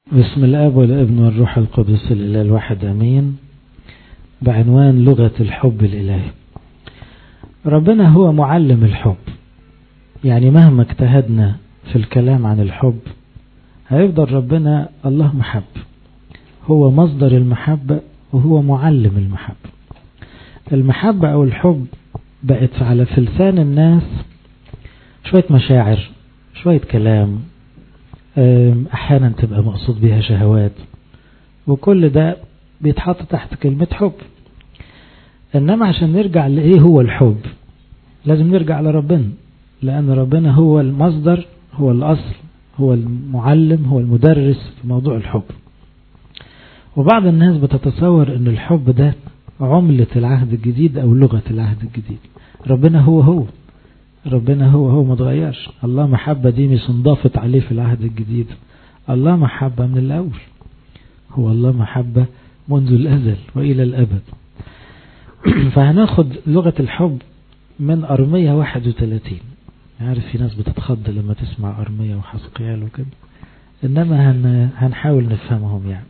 بسم الآب والابن والروح القدس الإله الواحد أمين. بعنوان لغة الحب الإلهي. ربنا هو معلم الحب، يعني مهما اجتهدنا في الكلام عن الحب هيفضل ربنا الله محب، هو مصدر المحبة وهو معلم المحبة. المحبة أو الحب بقت على فلسان الناس شوية مشاعر، شوية كلام، أحيانا تبقى مقصود بها شهوات، وكل ده بيتحط تحت كلمة حب. إنما عشان نرجع لإيه هو الحب لازم نرجع لربنا، لأن ربنا هو المصدر، هو الأصل، هو المعلم، هو المدرس في موضوع الحب. وبعض الناس بتتصور أن الحب ده عملة العهد الجديد أو لغة العهد الجديد. ربنا هو ربنا هو ما تغيرش. الله محبة دي مش انضافت عليه في العهد الجديد، الله محبة من الأول، هو الله محبة منذ الأزل وإلى الأبد. فهناخد لغة الحب من أرمية 31. عارف في ناس بتتخض لما تسمع أرمية وحسقيال وكده، إنما هنحاول نفهمهم. يعني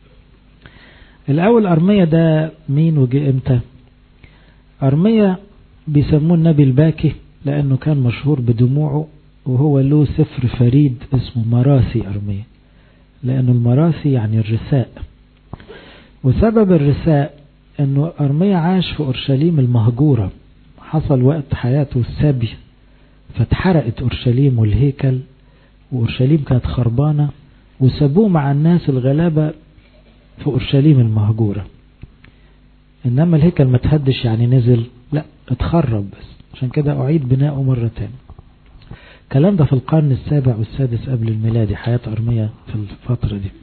الأول أرمية ده مين وجي إمتى؟ أرمية بيسموه النبي الباكي لأنه كان مشهور بدموعه، وهو له سفر فريد اسمه مراثي أرمية، لأنه المراثي يعني الرثاء. وسبب الرثاء أنه أرمية عاش في أورشليم المهجورة، حصل وقت حياته السبي فاتحرقت أورشليم والهيكل، وأورشليم كانت خربانة، وسابوه مع الناس الغلابة في أورشليم المهجورة. إنما الهيكل ما تهدش يعني نزل، لا اتخرب بس، عشان كده أعيد بناؤه مرة تانية. الكلام ده في القرن السابع والسادس قبل الميلادي، حياة أرمية في الفترة دي.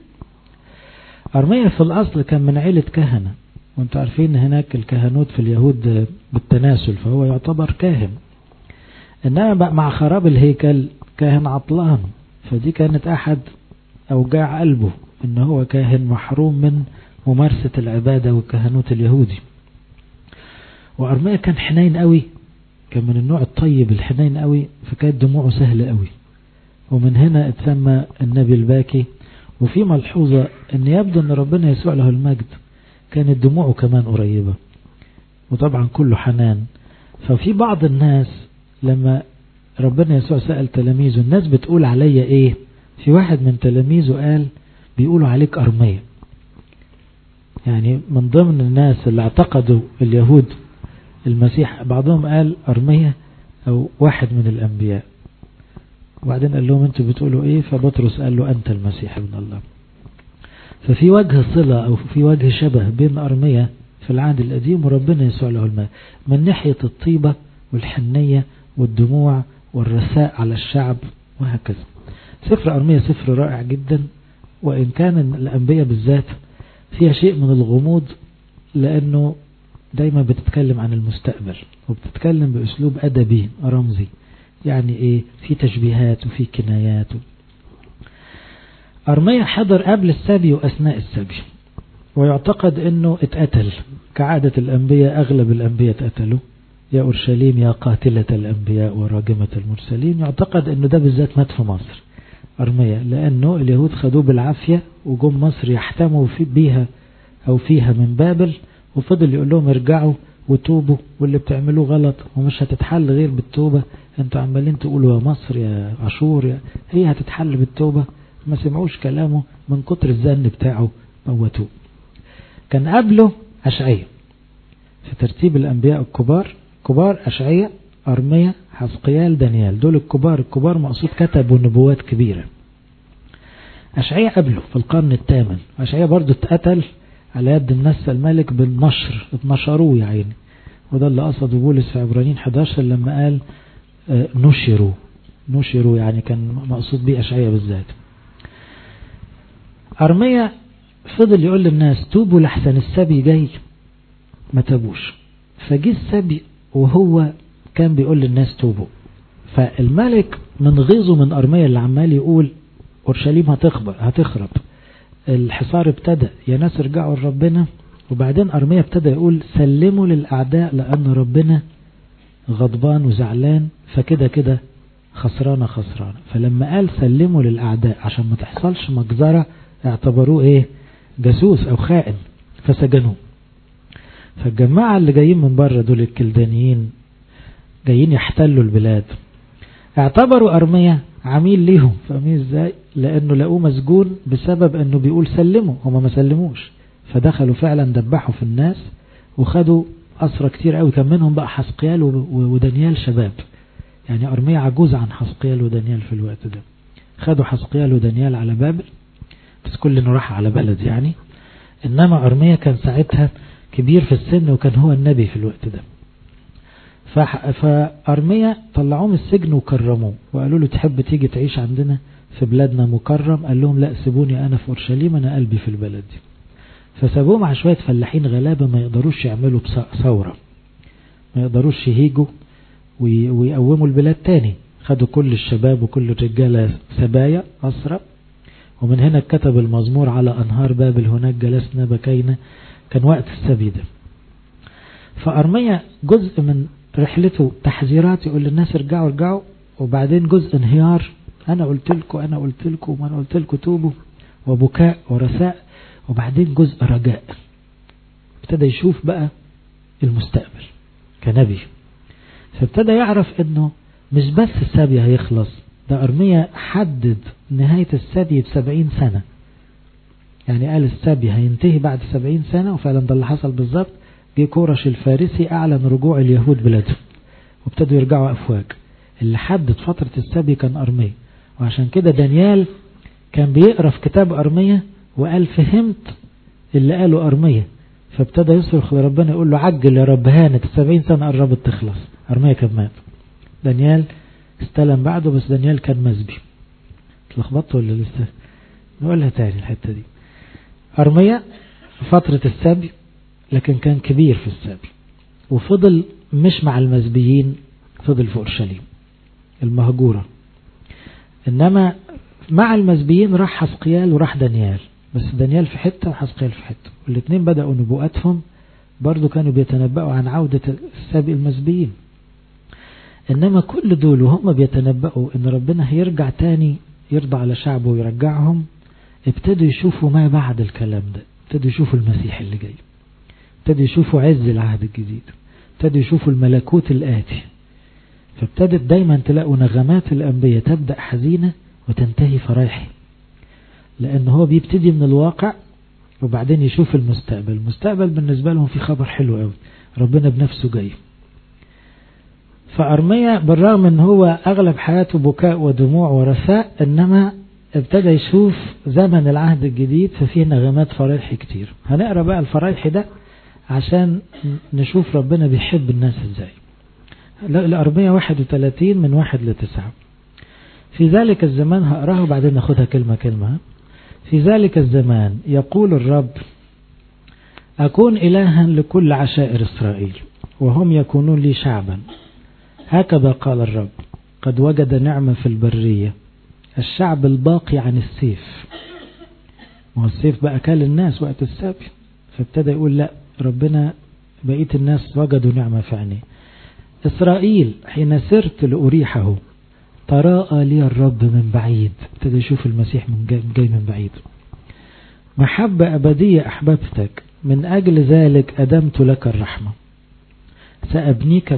أرمية في الأصل كان من عيلة كهنة، وانتوا عارفين هناك الكهنوت في اليهود بالتناسل، فهو يعتبر كاهن. إنما بقى مع خراب الهيكل كاهن عطلان، فدي كانت أحد أوجاع قلبه، إن هو كاهن محروم من ممارسة العبادة والكهنوت اليهودي. وأرمية كان حنين قوي، كان من النوع الطيب الحنين قوي، فكانت دموعه سهلة قوي، ومن هنا اتسمى النبي الباكي. وفي ملحوظة ان يبدو ان ربنا يسوع له المجد كانت دموعه كمان قريبة، وطبعا كله حنان. ففي بعض الناس لما ربنا يسوع سأل تلاميذه الناس بتقول عليا ايه، في واحد من تلاميذه قال بيقولوا عليك أرمية. يعني من ضمن الناس اللي اعتقدوا اليهود المسيح بعضهم قال أرمية أو واحد من الأنبياء، وبعدين قال لهم أنتوا بتقولوا إيه؟ فبطرس قال له أنت المسيح ابن الله. ففي وجه صلة أو في وجه شبه بين أرمية في العهد القديم وربنا يسوع له المجد، من ناحية الطيبة والحنية والدموع والرثاء على الشعب وهكذا. سفر أرمية سفر رائع جدا، وإن كان الأنبياء بالذات فيها شيء من الغموض، لأنه دايما بتتكلم عن المستقبل وبتتكلم بأسلوب أدبي رمزي، يعني إيه، في تشبيهات وفي كنايات. أرمية حضر قبل السبي وأثناء السبي، ويعتقد أنه اتقتل كعادة الأنبياء. أغلب الأنبياء اتقتلوا، يا أورشليم يا قاتلة الأنبياء وراجمة المرسلين. يعتقد أنه ده بالذات مات في مصر أرمية، لأنه اليهود خدوه بالعافية وجم مصر يحتموا بيها أو فيها من بابل، وفضل يقول لهم ارجعوا وتوبوا، واللي بتعملوه غلط ومش هتتحل غير بالتوبة. انتوا عمالين تقولوا يا مصر يا عاشور هي هتتحل بالتوبة. ما سمعوش كلامه، من كتر الزن بتاعه موتوه. كان قبله أشعية في ترتيب الأنبياء الكبار، كبار أشعية أرمية حسقيال دانيال، دول الكبار مقصود كتبوا نبوات كبيرة. أشعية قبله في القرن الثامن، أشعية برضو اتقتل على يد الناس الملك بالنشر، اتنشروه يا عيني، وده اللي قصده بولس في عبرانيين 11 لما قال نشروا، يعني كان مقصود بيه أشعية بالذات. أرمية فضل يقول للناس توبوا لحسن السبي جاي، ما تابوش، فجي السبي وهو كان بيقول للناس توبوا. فالملك من غيظه من أرمية اللي عمال يقول أورشليم هتخرب، الحصار ابتدى، يا ناس ارجعوا لربنا. وبعدين أرمية ابتدى يقول سلموا للأعداء لأن ربنا غضبان وزعلان، فكده خسرانة. فلما قال سلموا للأعداء عشان ما تحصلش مجزرة اعتبروه ايه؟ جاسوس او خائن، فسجنوه. فالجماعة اللي جايين من بره دول الكلدانيين جايين يحتلوا البلاد، اعتبروا أرميا عميل ليهم. فاهمين ازاي؟ لانه لقوه مسجون بسبب انه بيقول سلموا، هما ما سلموش، فدخلوا فعلا دبحوا في الناس وخدوا أسرى كتير قوي. كان منهم بقى حسقيال ودانيال شباب، يعني أرميا عجوز عن حسقيال ودانيال في الوقت ده. خدوا حسقيال ودانيال على بابل، بس كل انه راح على بلد يعني. انما أرميا كان ساعتها كبير في السن وكان هو النبي في الوقت ده. فأرميا طلعوه من السجن وكرموه وقالوا له تحب تيجي تعيش عندنا في بلادنا مكرم؟ قال لهم لا، سيبوني أنا في أورشليم، أنا قلبي في البلد دي. فسابوه مع شوية فلاحين غلابة ما يقدروش يعملوا ثورة، ما يقدروش يهيجوا ويقوموا البلاد تاني. خدوا كل الشباب وكل الرجالة سبايا أسرى. ومن هنا كتب المزمور على أنهار بابل هناك جلسنا بكينا، كان وقت السبي ده. فأرميا جزء من رحلته تحذيرات، يقول للناس ارجعوا ارجعوا، وبعدين جزء انهيار، أنا قلت لكم أنا قلت لكم وأنا قلت لكم توبوا، وبكاء ورثاء، وبعدين جزء رجاء. ابتدى يشوف بقى المستقبل كنبي، فابتدى يعرف انه مش بس السبي هيخلص، ده أرميا حدد نهاية السبي ب70 سنة. يعني قال السبي هينتهي بعد 70 سنة، وفعلا ده اللي حصل بالظبط. جه كورش الفارسي أعلن رجوع اليهود بلادهم وابتدوا يرجعوا أفواج. اللي حدد فترة السبي كان أرميا. وعشان كده دانيال كان بيقرأ في كتاب أرميا وقال فهمت اللي قاله أرميا، فابتدى يصرخ لربنا يقول له عجل يا رب، هانت 70 سنة قربت تخلص. أرميا كان مات، دانيال استلم بعده، بس دانيال كان مسبي. اتلخبطت ولا لسه؟ نقولها تاني الحتة دي. أرميا فترة السبي، لكن كان كبير في السبي، وفضل مش مع المسبيين، فضل في أورشليم المهجورة. إنما مع المسبيين راح حسقيال وراح دانيال، بس دانيال في حتة وحسقيال في حتة، والاثنين بدأوا نبوءاتهم برضو كانوا بيتنبأوا عن عودة السبي المسبيين. إنما كل دول وهم بيتنبأوا إن ربنا هيرجع تاني يرضى على شعبه ويرجعهم، ابتدوا يشوفوا ما بعد الكلام ده، ابتدوا يشوفوا المسيح اللي جاي، ابتدوا يشوفوا عز العهد الجديد، ابتدوا يشوفوا الملكوت الآتي. فابتدت دايما تلاقوا نغمات الأنبياء تبدأ حزينة وتنتهي فرايحي، لأنه هو بيبتدي من الواقع وبعدين يشوف المستقبل. المستقبل بالنسبة لهم في خبر حلو قوي، ربنا بنفسه جاي. فأرميا بالرغم ان هو أغلب حياته بكاء ودموع ورثاء، إنما ابتدى يشوف زمن العهد الجديد ففيه نغمات فرايحي كتير. هنقرأ بقى الفرايحي ده عشان نشوف ربنا بيحب الناس ازاي. الأرمية 31 من 1-9. في ذلك الزمان، هقراه وبعدين ناخدها كلمة كلمة. في ذلك الزمان يقول الرب أكون إلها لكل عشائر إسرائيل وهم يكونون لي شعبا. هكذا قال الرب قد وجد نعمة في البرية، الشعب الباقي عن السيف. والسيف بقى كل الناس وقت السبي، فابتدى يقول لا، ربنا بقية الناس وجدوا نعمة في عينيه. إسرائيل حين سرت لأريحه تراءى لي الرب من بعيد، ابتدى يشوف المسيح من جاي من بعيد. محبة أبدية أحببتك، من أجل ذلك أدمت لك الرحمة. سأبنيك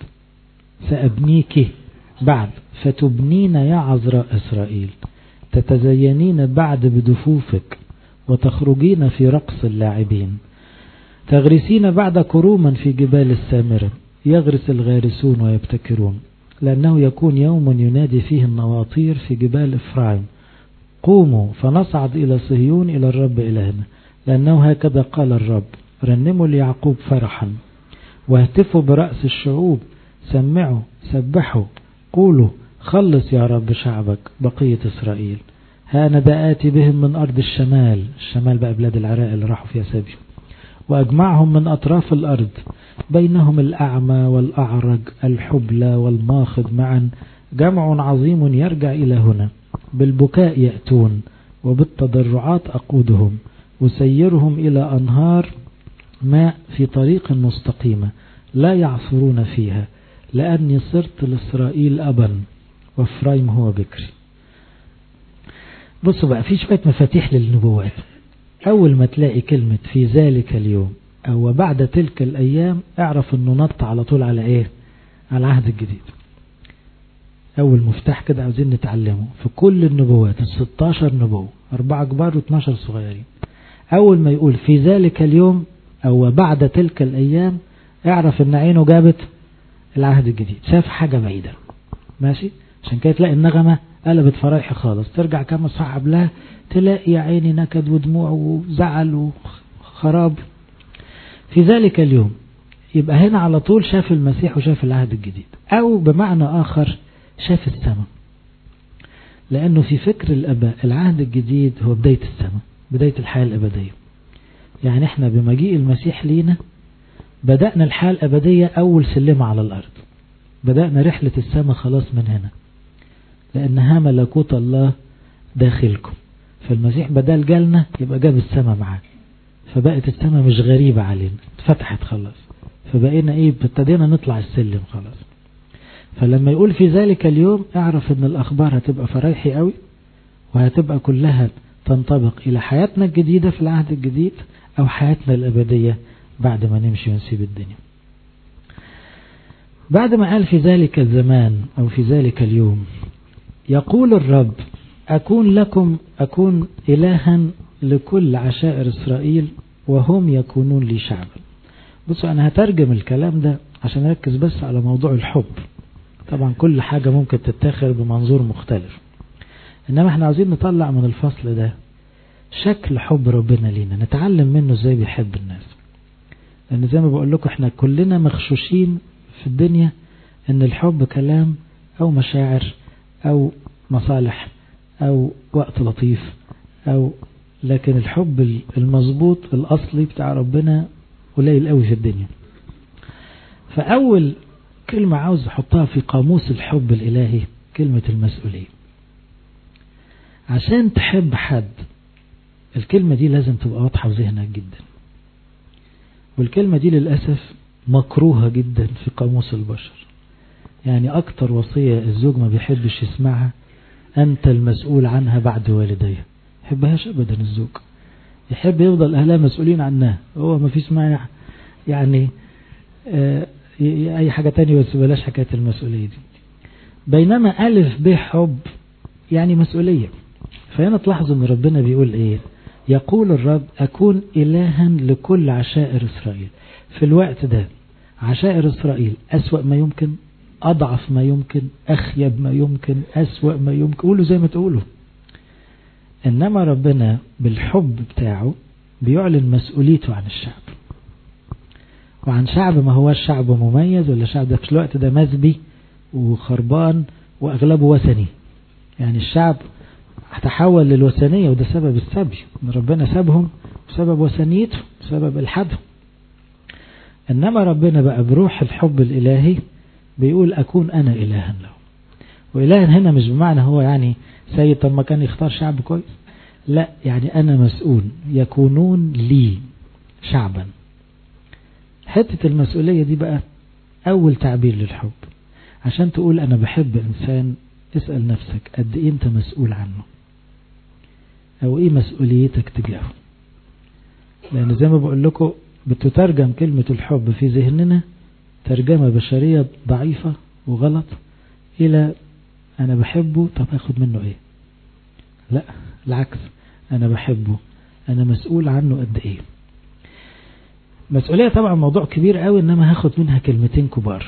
بعد فتبنين يا عذراء إسرائيل، تتزينين بعد بدفوفك وتخرجين في رقص اللاعبين، تغرسين بعد كروما في جبال السامرة، يغرس الغارسون ويبتكرون، لأنه يكون يوم ينادي فيه النواطير في جبال إفرايم، قوموا فنصعد إلى صهيون إلى الرب إلهنا، لأنه هكذا قال الرب رنموا ليعقوب فرحا واهتفوا برأس الشعوب، سمعوا سبحوا قولوا خلص يا رب شعبك بقية إسرائيل. ها أنا آتي بهم من أرض الشمال بقى بلاد العراق اللي راحوا فيها سبي، وأجمعهم من أطراف الأرض، بينهم الأعمى والأعرج الحبلى والماخض معا، جمع عظيم يرجع إلى هنا، بالبكاء يأتون وبالتضرعات أقودهم، وسيرهم إلى أنهار ماء في طريق مستقيمة لا يعصرون فيها، لأني صرت لإسرائيل أبا وإفرايم هو بكري. بصوا بقى في شوية مفاتيح للنبوات. أول ما تلاقي كلمة في ذلك اليوم أو بعد تلك الأيام اعرف أنه نط على طول على إيه؟ على العهد الجديد. أول مفتاح كده عاوزين نتعلمه في كل النبوات 16 نبوة 4 كبار و12 صغيرين. أول ما يقول في ذلك اليوم أو بعد تلك الأيام اعرف أن عينه جابت العهد الجديد، شاف حاجة بعيدة ماشي. عشان كده تلاقي النغمة قلبت فرايح خالص، ترجع كما صعب لها تلاقي يا عيني نكد ودموع وزعل وخراب. في ذلك اليوم يبقى هنا على طول شاف المسيح وشاف العهد الجديد، أو بمعنى آخر شاف السماء. لأنه في فكر الآباء العهد الجديد هو بداية السماء، بداية الحياة الأبدية. يعني احنا بمجيء المسيح لينا بدأنا الحياة الأبدية أول سلمة على الأرض، بدأنا رحلة السماء خلاص من هنا، لأنها ملكوت الله داخلكم. فالمسيح بدل جالنا يبقى جاب السماء معاه، فبقت السماء مش غريبة علينا، اتفتحت خلاص، فبقينا ايه ابتدينا نطلع السلم خلاص. فلما يقول في ذلك اليوم اعرف ان الأخبار هتبقى فرايحي قوي، وهتبقى كلها تنطبق إلى حياتنا الجديدة في العهد الجديد أو حياتنا الأبدية بعد ما نمشي ونسيب الدنيا. بعد ما قال في ذلك الزمان أو في ذلك اليوم يقول الرب أكون إلها لكل عشائر إسرائيل وهم يكونون لي شعبا. بصوا أنا هترجم الكلام ده عشان أركز بس على موضوع الحب. طبعا كل حاجة ممكن تتاخد بمنظور مختلف، إنما احنا عاوزين نطلع من الفصل ده شكل حب ربنا لينا، نتعلم منه ازاي بيحب الناس. لأن زي ما بقول لكم احنا كلنا مخشوشين في الدنيا ان الحب كلام او مشاعر او مصالح او وقت لطيف لكن الحب المظبوط الأصلي بتاع ربنا قليل قوي في الدنيا. فأول كلمة عاوز احطها في قاموس الحب الإلهي كلمة المسؤولية. عشان تحب حد الكلمة دي لازم تبقى واضحة في ذهنك جدا، والكلمة دي للأسف مكروهة جدا في قاموس البشر. يعني أكتر وصية الزوج ما بيحبش يسمعها أنت المسؤول عنها بعد والديه، يحبهاش أبدا. الزوج يحب يفضل أهلها مسؤولين عنها، هو ما فيش مانع يعني أي حاجة تانية، بس بلاش حكاية المسؤولية دي. بينما ألف به حب يعني مسؤولية. فهنا تلاحظوا ان ربنا بيقول ايه؟ يقول الرب أكون إلها لكل عشائر إسرائيل. في الوقت ده عشائر إسرائيل أسوأ ما يمكن، أضعف ما يمكن، أخيب ما يمكن، أسوأ ما يمكن، قولوا زي ما تقولوا. إنما ربنا بالحب بتاعه بيعلن مسؤوليته عن الشعب، وعن شعب ما هو الشعب مميز، ولا شعب ده في الوقت ده مذبي وخربان وأغلبه وثني. يعني الشعب هتحول للوثنية، وده سبب السبي، ان ربنا سابهم بسبب وثنيته بسبب الحدهم. انما ربنا بقى بروح الحب الالهي بيقول اكون انا الها له. والها هنا مش بمعنى هو يعني سيد طب ما كان يختار شعب كويس، لا، يعني انا مسؤول، يكونون لي شعبا. حتة المسؤولية دي بقى اول تعبير للحب. عشان تقول انا بحب انسان اسأل نفسك قد ايه انت مسؤول عنه، او ايه مسؤوليتك تجاهه. لان زي ما بقول لكم بتترجم كلمة الحب في ذهننا ترجمة بشرية ضعيفة وغلط الى انا بحبه طب اخد منه ايه. لا، العكس، انا بحبه انا مسؤول عنه قد ايه. مسؤولية طبعا موضوع كبير قوي، انما هاخد منها كلمتين كبار.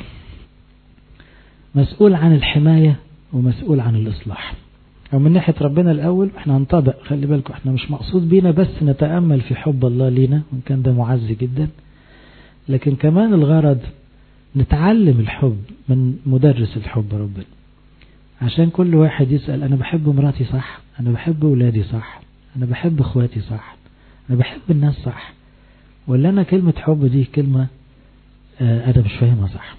مسؤول عن الحماية ومسؤول عن الإصلاح. أو من ناحية ربنا الأول احنا هنطبق، خلي بالكم احنا مش مقصود بينا بس نتأمل في حب الله لينا وان كان ده معز جدا، لكن كمان الغرض نتعلم الحب من مدرس الحب ربنا. عشان كل واحد يسأل أنا بحب مراتي صح، أنا بحب ولادي صح، أنا بحب اخواتي صح، أنا بحب الناس صح، ولا أنا كلمة حب دي كلمة أنا مش فاهمها صح.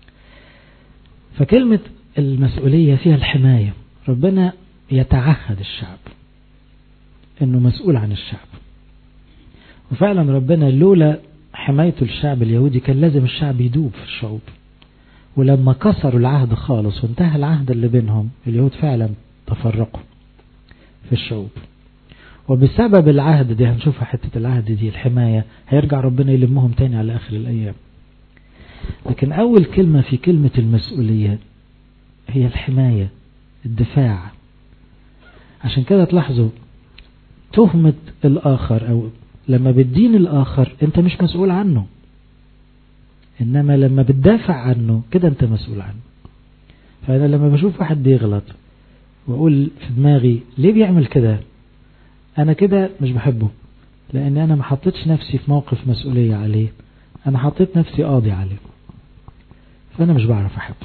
فكلمة المسؤولية فيها الحماية. ربنا يتعهد الشعب انه مسؤول عن الشعب، وفعلا ربنا لولا حمايته الشعب اليهودي كان لازم الشعب يدوب في الشعوب. ولما كسروا العهد خالص وانتهى العهد اللي بينهم اليهود فعلا تفرقوا. في الشعوب. وبسبب العهد دي هنشوفها، حتة العهد دي الحماية، هيرجع ربنا يلمهم تاني على آخر الأيام. لكن أول كلمة في كلمة المسؤولية هي الحماية، الدفاع. عشان كده تلاحظوا تهمة الآخر أو لما بتدين الآخر أنت مش مسؤول عنه، إنما لما بتدافع عنه كده أنت مسؤول عنه. فأنا لما بشوف واحد بيغلط وأقول في دماغي ليه بيعمل كده، أنا كده مش بحبه، لأن أنا ما حطيتش نفسي في موقف مسؤولية عليه، أنا حطيت نفسي قاضي عليه، فأنا مش بعرف أحبه.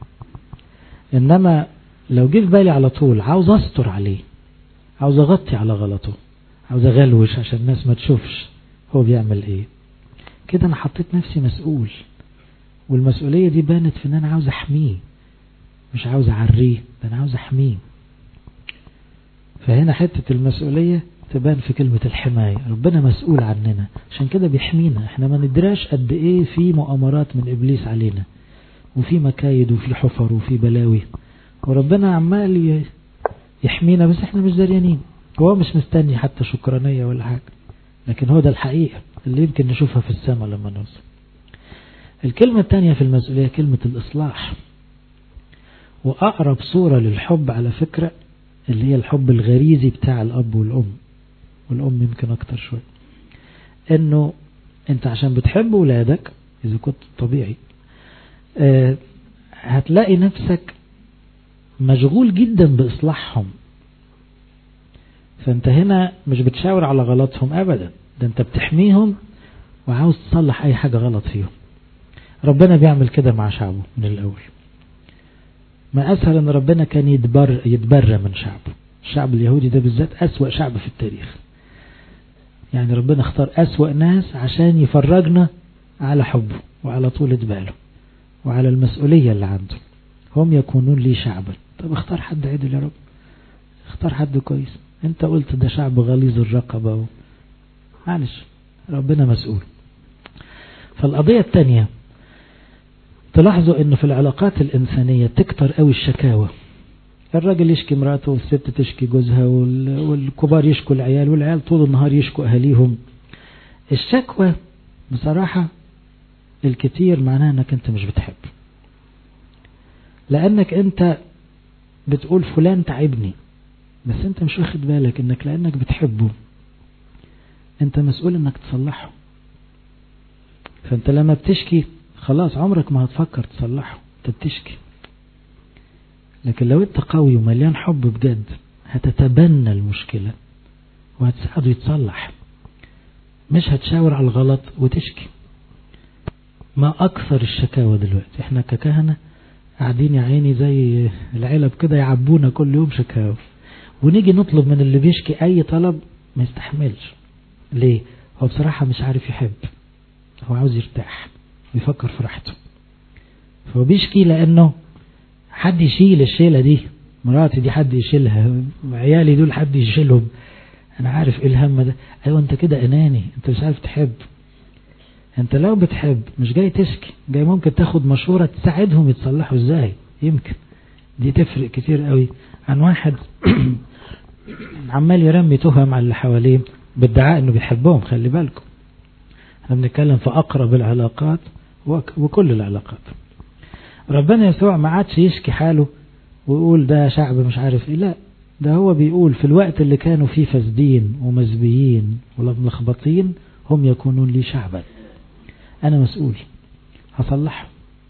إنما لو جه في بالي على طول عاوز أستر عليه، عاوز أغطي على غلطه، عاوز أغلوش عشان الناس ما تشوفش هو بيعمل إيه، كده أنا حطيت نفسي مسؤول. والمسؤولية دي بانت في أن أنا عاوز أحميه، مش عاوز أعريه، ده أنا عاوز أحميه. فهنا حتة المسؤولية تبان في كلمة الحماية. ربنا مسؤول عننا، عشان كده بيحمينا. احنا ما ندراش قد ايه في مؤامرات من إبليس علينا، وفي مكايد وفي حفر وفي بلاوي، وربنا عمال يحمينا، بس احنا مش داريانين. هو مش مستني حتى شكرانية ولا حاجة، لكن هو ده الحقيقة اللي يمكن نشوفها في السماء لما نوصل. الكلمة الثانية في المسؤولية كلمة الإصلاح. وأقرب صورة للحب على فكرة اللي هي الحب الغريزي بتاع الأب والأم، والأم يمكن أكتر شوي. إنه أنت عشان بتحب ولادك إذا كنت طبيعي هتلاقي نفسك مشغول جدا بإصلاحهم. فأنت هنا مش بتشاور على غلطهم أبدا، ده أنت بتحميهم وعاوز تصلح أي حاجة غلط فيهم. ربنا بيعمل كده مع شعبه من الأول. ما أسهل أن ربنا كان يتبرى من شعبه. الشعب اليهودي ده بالذات أسوأ شعب في التاريخ، يعني ربنا اختار أسوأ ناس عشان يفرجنا على حبه وعلى طولة باله وعلى المسؤولية اللي عنده. هم يكونون لي شعبا. طب اختار حد عدل يا رب، اختار حد كويس. انت قلت ده شعب غليظ الرقبة معلش، ربنا مسؤول. فالقضية الثانية تلاحظوا انه في العلاقات الإنسانية تكتر قوي الشكاوى. الراجل يشكي مراته والست تشكي جوزها والكبار يشكوا العيال والعيال طول النهار يشكوا أهاليهم. الشكوى بصراحة الكتير معناها انك انت مش بتحب، لانك انت بتقول فلان تعبني، بس انت مش واخد بالك انك لانك بتحبه انت مسؤول انك تصلحه. فانت لما بتشكي خلاص عمرك ما هتفكر تصلحه، انت بتشكي. لكن لو انت قوي ومليان حب بجد هتتبنى المشكلة وهتساعده يتصلح، مش هتشاور على الغلط وتشكي. ما أكثر الشكاوى دلوقتي، احنا ككهنة قاعدين يا عيني زي العلب كده يعبونا كل يوم شكاوى، ونيجي نطلب من اللي بيشكي أي طلب ما يستحملش. ليه؟ هو بصراحة مش عارف يحب، هو عاوز يرتاح ويفكر في راحته، فهو بيشكي لأنه حد يشيل الشيلة دي، مراتي دي حد يشيلها، عيالي دول حد يشيلهم، أنا عارف إيه الهم ده. أيوة أنت كده أناني، أنت مش عارف تحب. أنت لو بتحب مش جاي تشكي، جاي ممكن تاخد مشورة تساعدهم يتصلحوا إزاي. يمكن دي تفرق كتير قوي عن واحد عمال يرمي تهم على اللي حواليه بادعاء إنه بيحبهم. خلي بالكم احنا بنتكلم في أقرب العلاقات وكل العلاقات. ربنا يسوع ما عادش يشكي حاله ويقول ده شعب مش عارف ايه، لا، ده هو بيقول في الوقت اللي كانوا فيه فاسدين ومزبيين وملخبطين هم يكونون لي شعبا، انا مسؤول هصلحهم،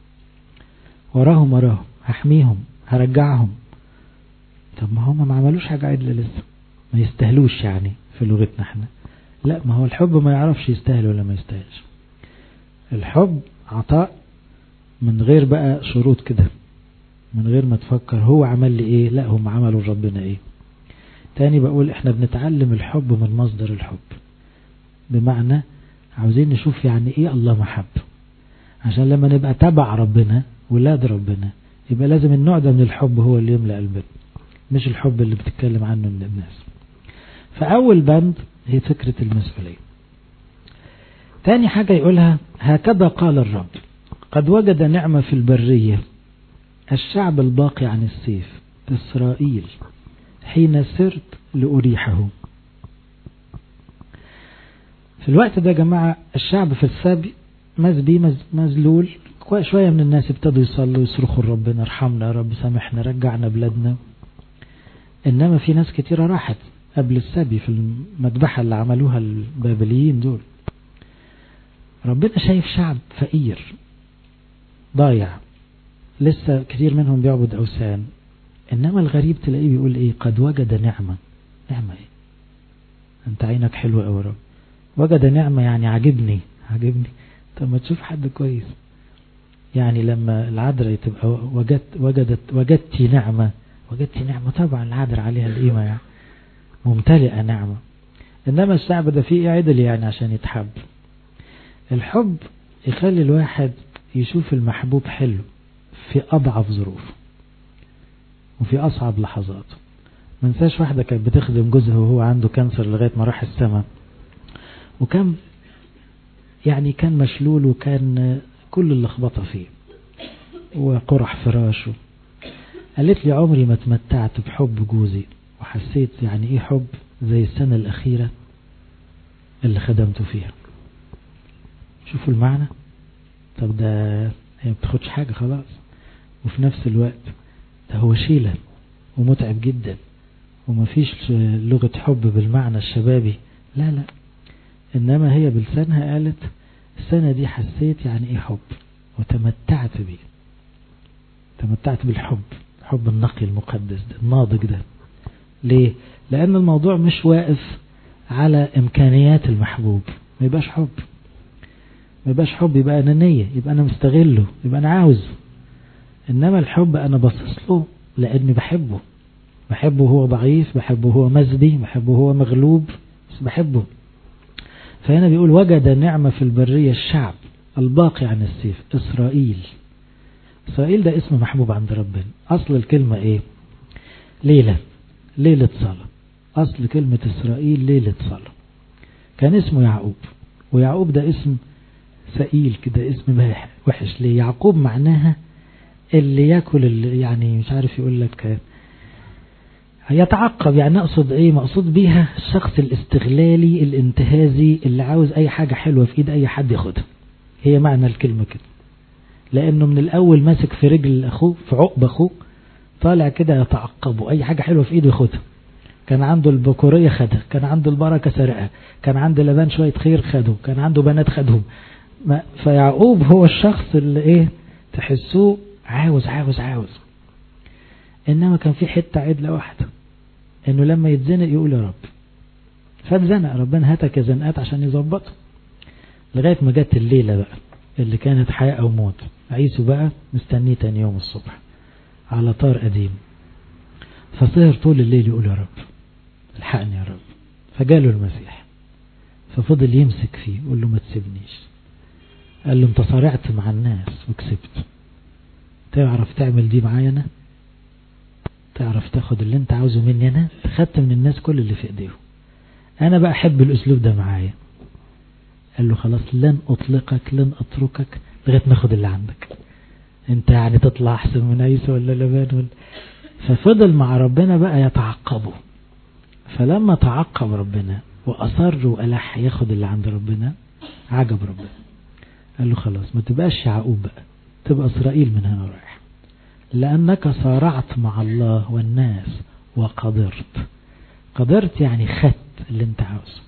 وراهم هحميهم هرجعهم. طب ما هم ما عملوش حاجة عدلة لسه، ما يستاهلوش يعني في لغتنا احنا. لا، ما هو الحب ما يعرفش يستاهل ولا ما يستاهلش. الحب عطاء من غير بقى شروط كده، من غير ما تفكر هو عمل لي ايه، لا هم عملوا ربنا ايه. تاني بقول احنا بنتعلم الحب من مصدر الحب، بمعنى عاوزين نشوف يعني ايه الله محب، عشان لما نبقى تبع ربنا ولاد ربنا يبقى لازم النوع ده من الحب هو اللي يملأ قلبنا، مش الحب اللي بتتكلم عنه من الناس. فأول بند هي فكرة المسؤولية. تاني حاجة يقولها هكذا قال الرب قد وجد نعمة في البرية الشعب الباقي عن السيف إسرائيل حين سرت لأريحه. في الوقت ده يا جماعة الشعب في السبي مذلول، شوية من الناس ابتدوا يصلوا ويصرخوا ربنا ارحمنا يا رب، سامحنا، رجعنا بلادنا. إنما في ناس كتيرة راحت قبل السبي في المذبحة اللي عملوها البابليين دول. ربنا شايف شعب فقير ضايع، لسه كتير منهم بيعبد أوثان. إنما الغريب تلاقيه بيقول إيه؟ قد وجد نعمة. نعمة إيه؟ أنت عينك حلوة أوي رب. وجد نعمة يعني عجبني. طب ما تشوف حد كويس. يعني لما العذراء تبقى وجدتي نعمة طبعا العذراء عليها القيمة، يعني ممتلئة نعمة. إنما الشعب ده فيه عدل يعني عشان يتحب. الحب يخلي الواحد يشوف المحبوب حلو في أضعف ظروفه وفي أصعب لحظاته. منساش واحدة كانت بتخدم جوزها وهو عنده كانسر لغاية ما راح السماء، وكان يعني كان مشلول وكان كل اللخبطة فيه وقرح فراشه. قالت لي عمري ما تمتعت بحب جوزي وحسيت يعني ايه حب زي السنة الأخيرة اللي خدمته فيها. شوفوا المعنى. طب ده هي بتاخدش حاجة خلاص، وفي نفس الوقت ده هو شيلة ومتعب جدا ومفيش لغة حب بالمعنى الشبابي، لا إنما هي بلسانها قالت السنة دي حسيت يعني ايه حب وتمتعت بيه. تمتعت بالحب، الحب النقي المقدس ده الناضج ده. ليه؟ لأن الموضوع مش واقف على إمكانيات المحبوب. ما يبقاش حب، يبقى أنانية، يبقى أنا مستغله، يبقى أنا عاوز. إنما الحب أنا بصص له لأني بحبه هو ضعيف، بحبه هو مزدي، بحبه هو مغلوب، بس بحبه. فهنا بيقول وجد نعمة في البرية الشعب الباقي عن السيف. إسرائيل ده اسم محبوب عند ربنا. أصل الكلمة إيه؟ ليلة صلاة. أصل كلمة إسرائيل ليلة صلاة. كان اسمه يعقوب، ويعقوب ده اسم سئيل كده، اسم وحش. ليه؟ يعقوب معناها اللي يأكل، اللي يعني مش عارف يقول لك يتعقب. يعني أقصد إيه؟ مقصود بيها الشخص الاستغلالي الانتهازي اللي عاوز أي حاجة حلوة في إيد أي حد ياخدها. هي معنى الكلمة كده. لأنه من الأول ماسك في رجل أخوه، في عقب أخوه، طالع كده يتعقبه، أي حاجة حلوة في إيده ياخدها. كان عنده البكورية خدها، كان عنده البركة سرقها، كان عنده لبان شوية خير خده، كان عنده بنات خدهم. فيعقوب هو الشخص اللي إيه؟ تحسوه عاوز. إنما كان في حتة عدلة واحدة، إنه لما يتزنق يقول يا رب. فاتزنق ربنا، هاتك يا زنقات عشان يظبطه. لغاية ما جت الليلة بقى اللي كانت حياة أو موت. عيسو بقى مستنيه تاني يوم الصبح على طار قديم. فسهر طول الليل يقول يا رب الحقني يا رب. فجاله المسيح، ففضل يمسك فيه يقول له ما تسيبنيش. قال له انت صارعت مع الناس وكسبت، تعرف تعمل دي معايا انا؟ تعرف تاخد اللي انت عاوزه مني انا؟ خدت من الناس كل اللي في ايديهم، انا بقى احب الاسلوب ده معايا. قال له خلاص لن اطلقك لن اتركك لغايه ما اخد اللي عندك. انت يعني تطلع احسن من عيسى ولا لبان ففضل مع ربنا بقى يتعقبه. فلما تعقب ربنا واصر والح ياخد اللي عند ربنا، عجب ربنا. قال له خلاص ما تبقاش يعقوب بقى، تبقى اسرائيل من هنا رايح، لانك صارعت مع الله والناس قدرت يعني خدت اللي انت عاوزه.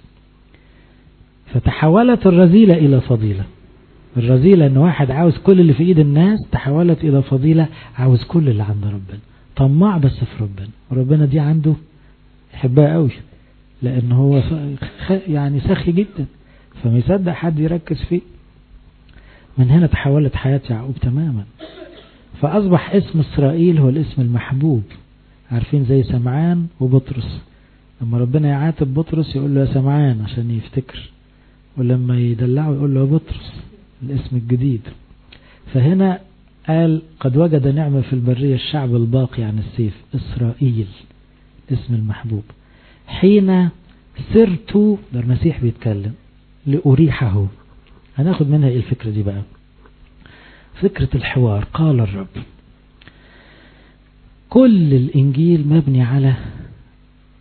فتحولت الرذيلة الى فضيلة. الرذيلة ان واحد عاوز كل اللي في ايد الناس، تحولت الى فضيلة عاوز كل اللي عند ربنا. طماع بس في ربنا دي عنده يحبها قوي، لان هو يعني سخي جدا، فما يصدق حد يركز فيه. من هنا تحولت حياة يعقوب تماما، فأصبح اسم إسرائيل هو الاسم المحبوب. عارفين زي سمعان وبطرس، لما ربنا يعاتب بطرس يقول له يا سمعان عشان يفتكر، ولما يدلعه يقول له يا بطرس، الاسم الجديد. فهنا قال قد وجد نعمة في البرية الشعب الباقي عن السيف. إسرائيل اسم المحبوب. حين سرت، ده المسيح بيتكلم، لأريحه. هناخد منها ايه الفكرة دي بقى؟ فكرة الحوار. قال الرب. كل الإنجيل مبني على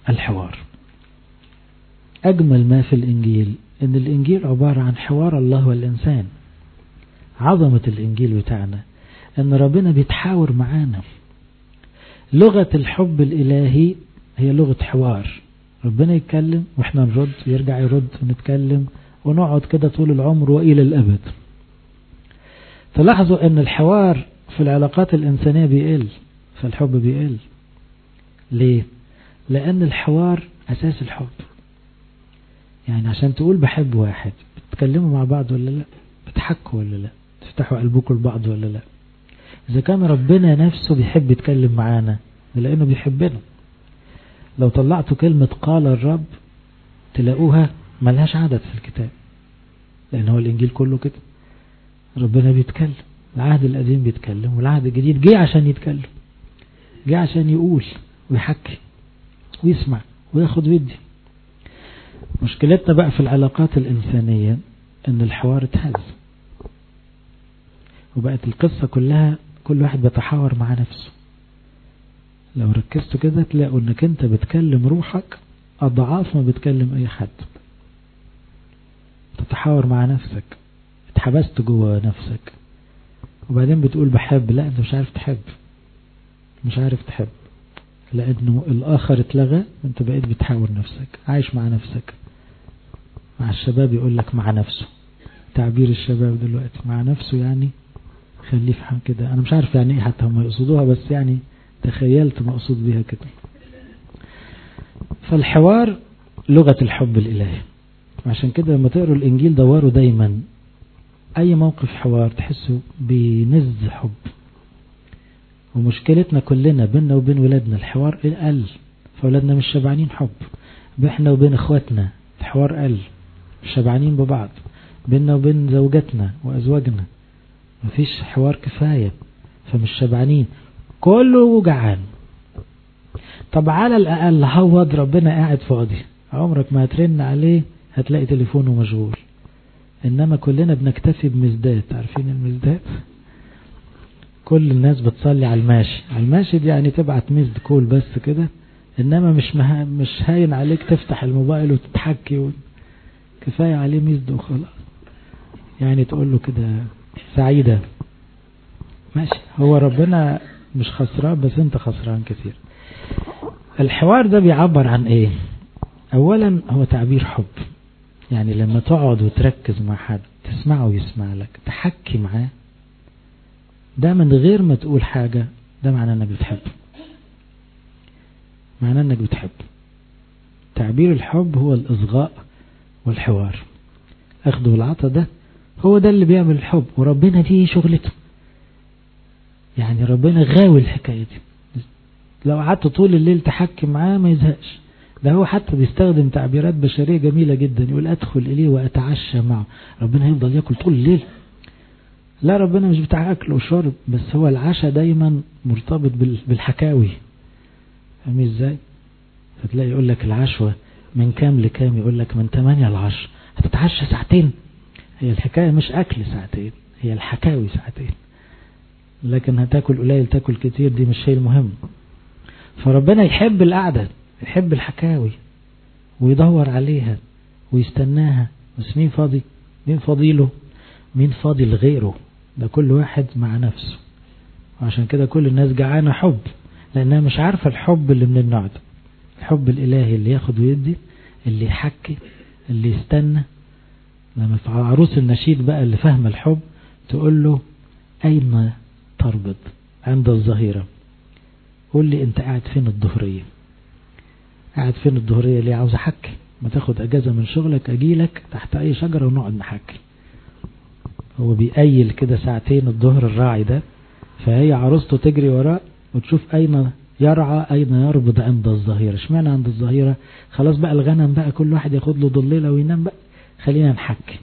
الحوار. أجمل ما في الإنجيل إن الإنجيل عبارة عن حوار الله والإنسان. عظمة الإنجيل بتاعنا إن ربنا بيتحاور معانا. لغة الحب الإلهي هي لغة حوار. ربنا يتكلم وإحنا نرد، يرجع يرد ونتكلم ونقعد كده طول العمر وإلى الأبد. تلاحظوا أن الحوار في العلاقات الإنسانية بيقل، فالحب بيقل. ليه؟ لأن الحوار أساس الحب. يعني عشان تقول بحب واحد بتتكلموا مع بعض ولا لا؟ بتحكوا ولا لا؟ تفتحوا قلبكم لبعض ولا لا؟ إذا كان ربنا نفسه بيحب يتكلم معانا لأنه بيحبنا. لو طلعتوا كلمة قال الرب تلاقوها ملهاش عدد في الكتاب، لأن هو الإنجيل كله كده. ربنا بيتكلم، العهد القديم بيتكلم والعهد الجديد جه عشان يتكلم، جه عشان يقول ويحكي ويسمع وياخد ويدي. مشكلتنا بقى في العلاقات الإنسانية أن الحوار اتهز، وبقت القصة كلها كل واحد بيتحاور مع نفسه. لو ركزتوا كده تلاقوا أنك أنت بتكلم روحك أضعاف ما بتكلم أي حد. تتحاور مع نفسك، اتحبست جوه نفسك، وبعدين بتقول بحب. لا، أنت مش عارف تحب، مش عارف تحب، لأنه الآخر اتلغى. أنت بقيت بتحاور نفسك، عايش مع نفسك. مع الشباب يقول لك مع نفسه، تعبير الشباب دلوقتي مع نفسه يعني خليه يفهم كده. أنا مش عارف يعني إيه حتى هم يقصدوها، بس يعني تخيلت مقصود بها كده. فالحوار لغة الحب الإلهي. عشان كده لما تقروا الإنجيل دوروا دايما أي موقف حوار تحسوا بنز حب. ومشكلتنا كلنا بيننا وبين ولادنا الحوار قل، فولادنا مش شبعانين حب. بيننا وبين اخواتنا الحوار قل، مش شبعانين ببعض. بيننا وبين زوجاتنا وأزواجنا مفيش حوار كفاية، فمش شبعانين، كله جعان. طب على الأقل هود ربنا قاعد فاضي، عمرك ما هترن عليه هتلاقي تليفونه مشغول. إنما كلنا بنكتفي بمزدات. عارفين المزدات؟ كل الناس بتصلي على الماشي. على الماشي دي يعني تبعت مزد كول بس كده، إنما مش هاين عليك تفتح الموبايل وتتحكي كفاية عليه مزد وخلاص. يعني تقول له كده سعيدة ماشي، هو ربنا مش خسران بس انت خسران كثير. الحوار ده بيعبر عن ايه؟ اولا هو تعبير حب. يعني لما تقعد وتركز مع حد، تسمعه ويسمع لك، تحكي معاه، ده من غير ما تقول حاجة، ده معناه انك بتحب. معناه انك بتحب. تعبير الحب هو الإصغاء والحوار، أخذ والعطا. ده هو ده اللي بيعمل الحب. وربنا دي شغلته. يعني ربنا غاوي الحكاية دي. لو قعدت طول الليل تحكي معاه ما يزهقش. ده هو حتى بيستخدم تعبيرات بشرية جميلة جدا. يقول أدخل إليه وأتعشى معه. ربنا هيفضل يأكل طول الليل؟ لا، ربنا مش بتاع أكل وشرب، بس هو العشاء دايما مرتبط بالحكاوي. فاهمين ازاي؟ فتلاقي يقول لك العشوة من كام لكام، يقول لك من 8 ل 10. هتتعشى ساعتين. هي الحكاية مش أكل ساعتين، هي الحكاوي ساعتين. لكن هتاكل قليل تاكل كتير دي مش شيء المهم. فربنا يحب القعدة، يحب الحكاوي ويدور عليها ويستناها. بس مين فاضي؟ مين فاضيله؟ مين فاضي لغيره؟ ده كل واحد مع نفسه. وعشان كده كل الناس جعانة حب، لأنها مش عارفة الحب اللي من النوع ده. الحب الإلهي اللي ياخد ويدي، اللي يحكي، اللي يستنى. لما في عروس النشيد بقى اللي فهم الحب تقول له أين تربط؟ عند الظهيرة. قول لي أنت قاعد فين الظهرية؟ قاعد فين الظهرية؟ ليه؟ عاوز أحكي. ما تاخد أجازة من شغلك أجيلك تحت أي شجرة ونقعد نحكي. هو بيقيل كده ساعتين الظهر الراعي ده، فهي عروسته تجري وراه وتشوف أين يرعى، أين يربض عند الظهيرة. اشمعنى عند الظهيرة؟ خلاص بقى الغنم بقى كل واحد ياخد له ضليلة وينام بقى، خلينا نحكي.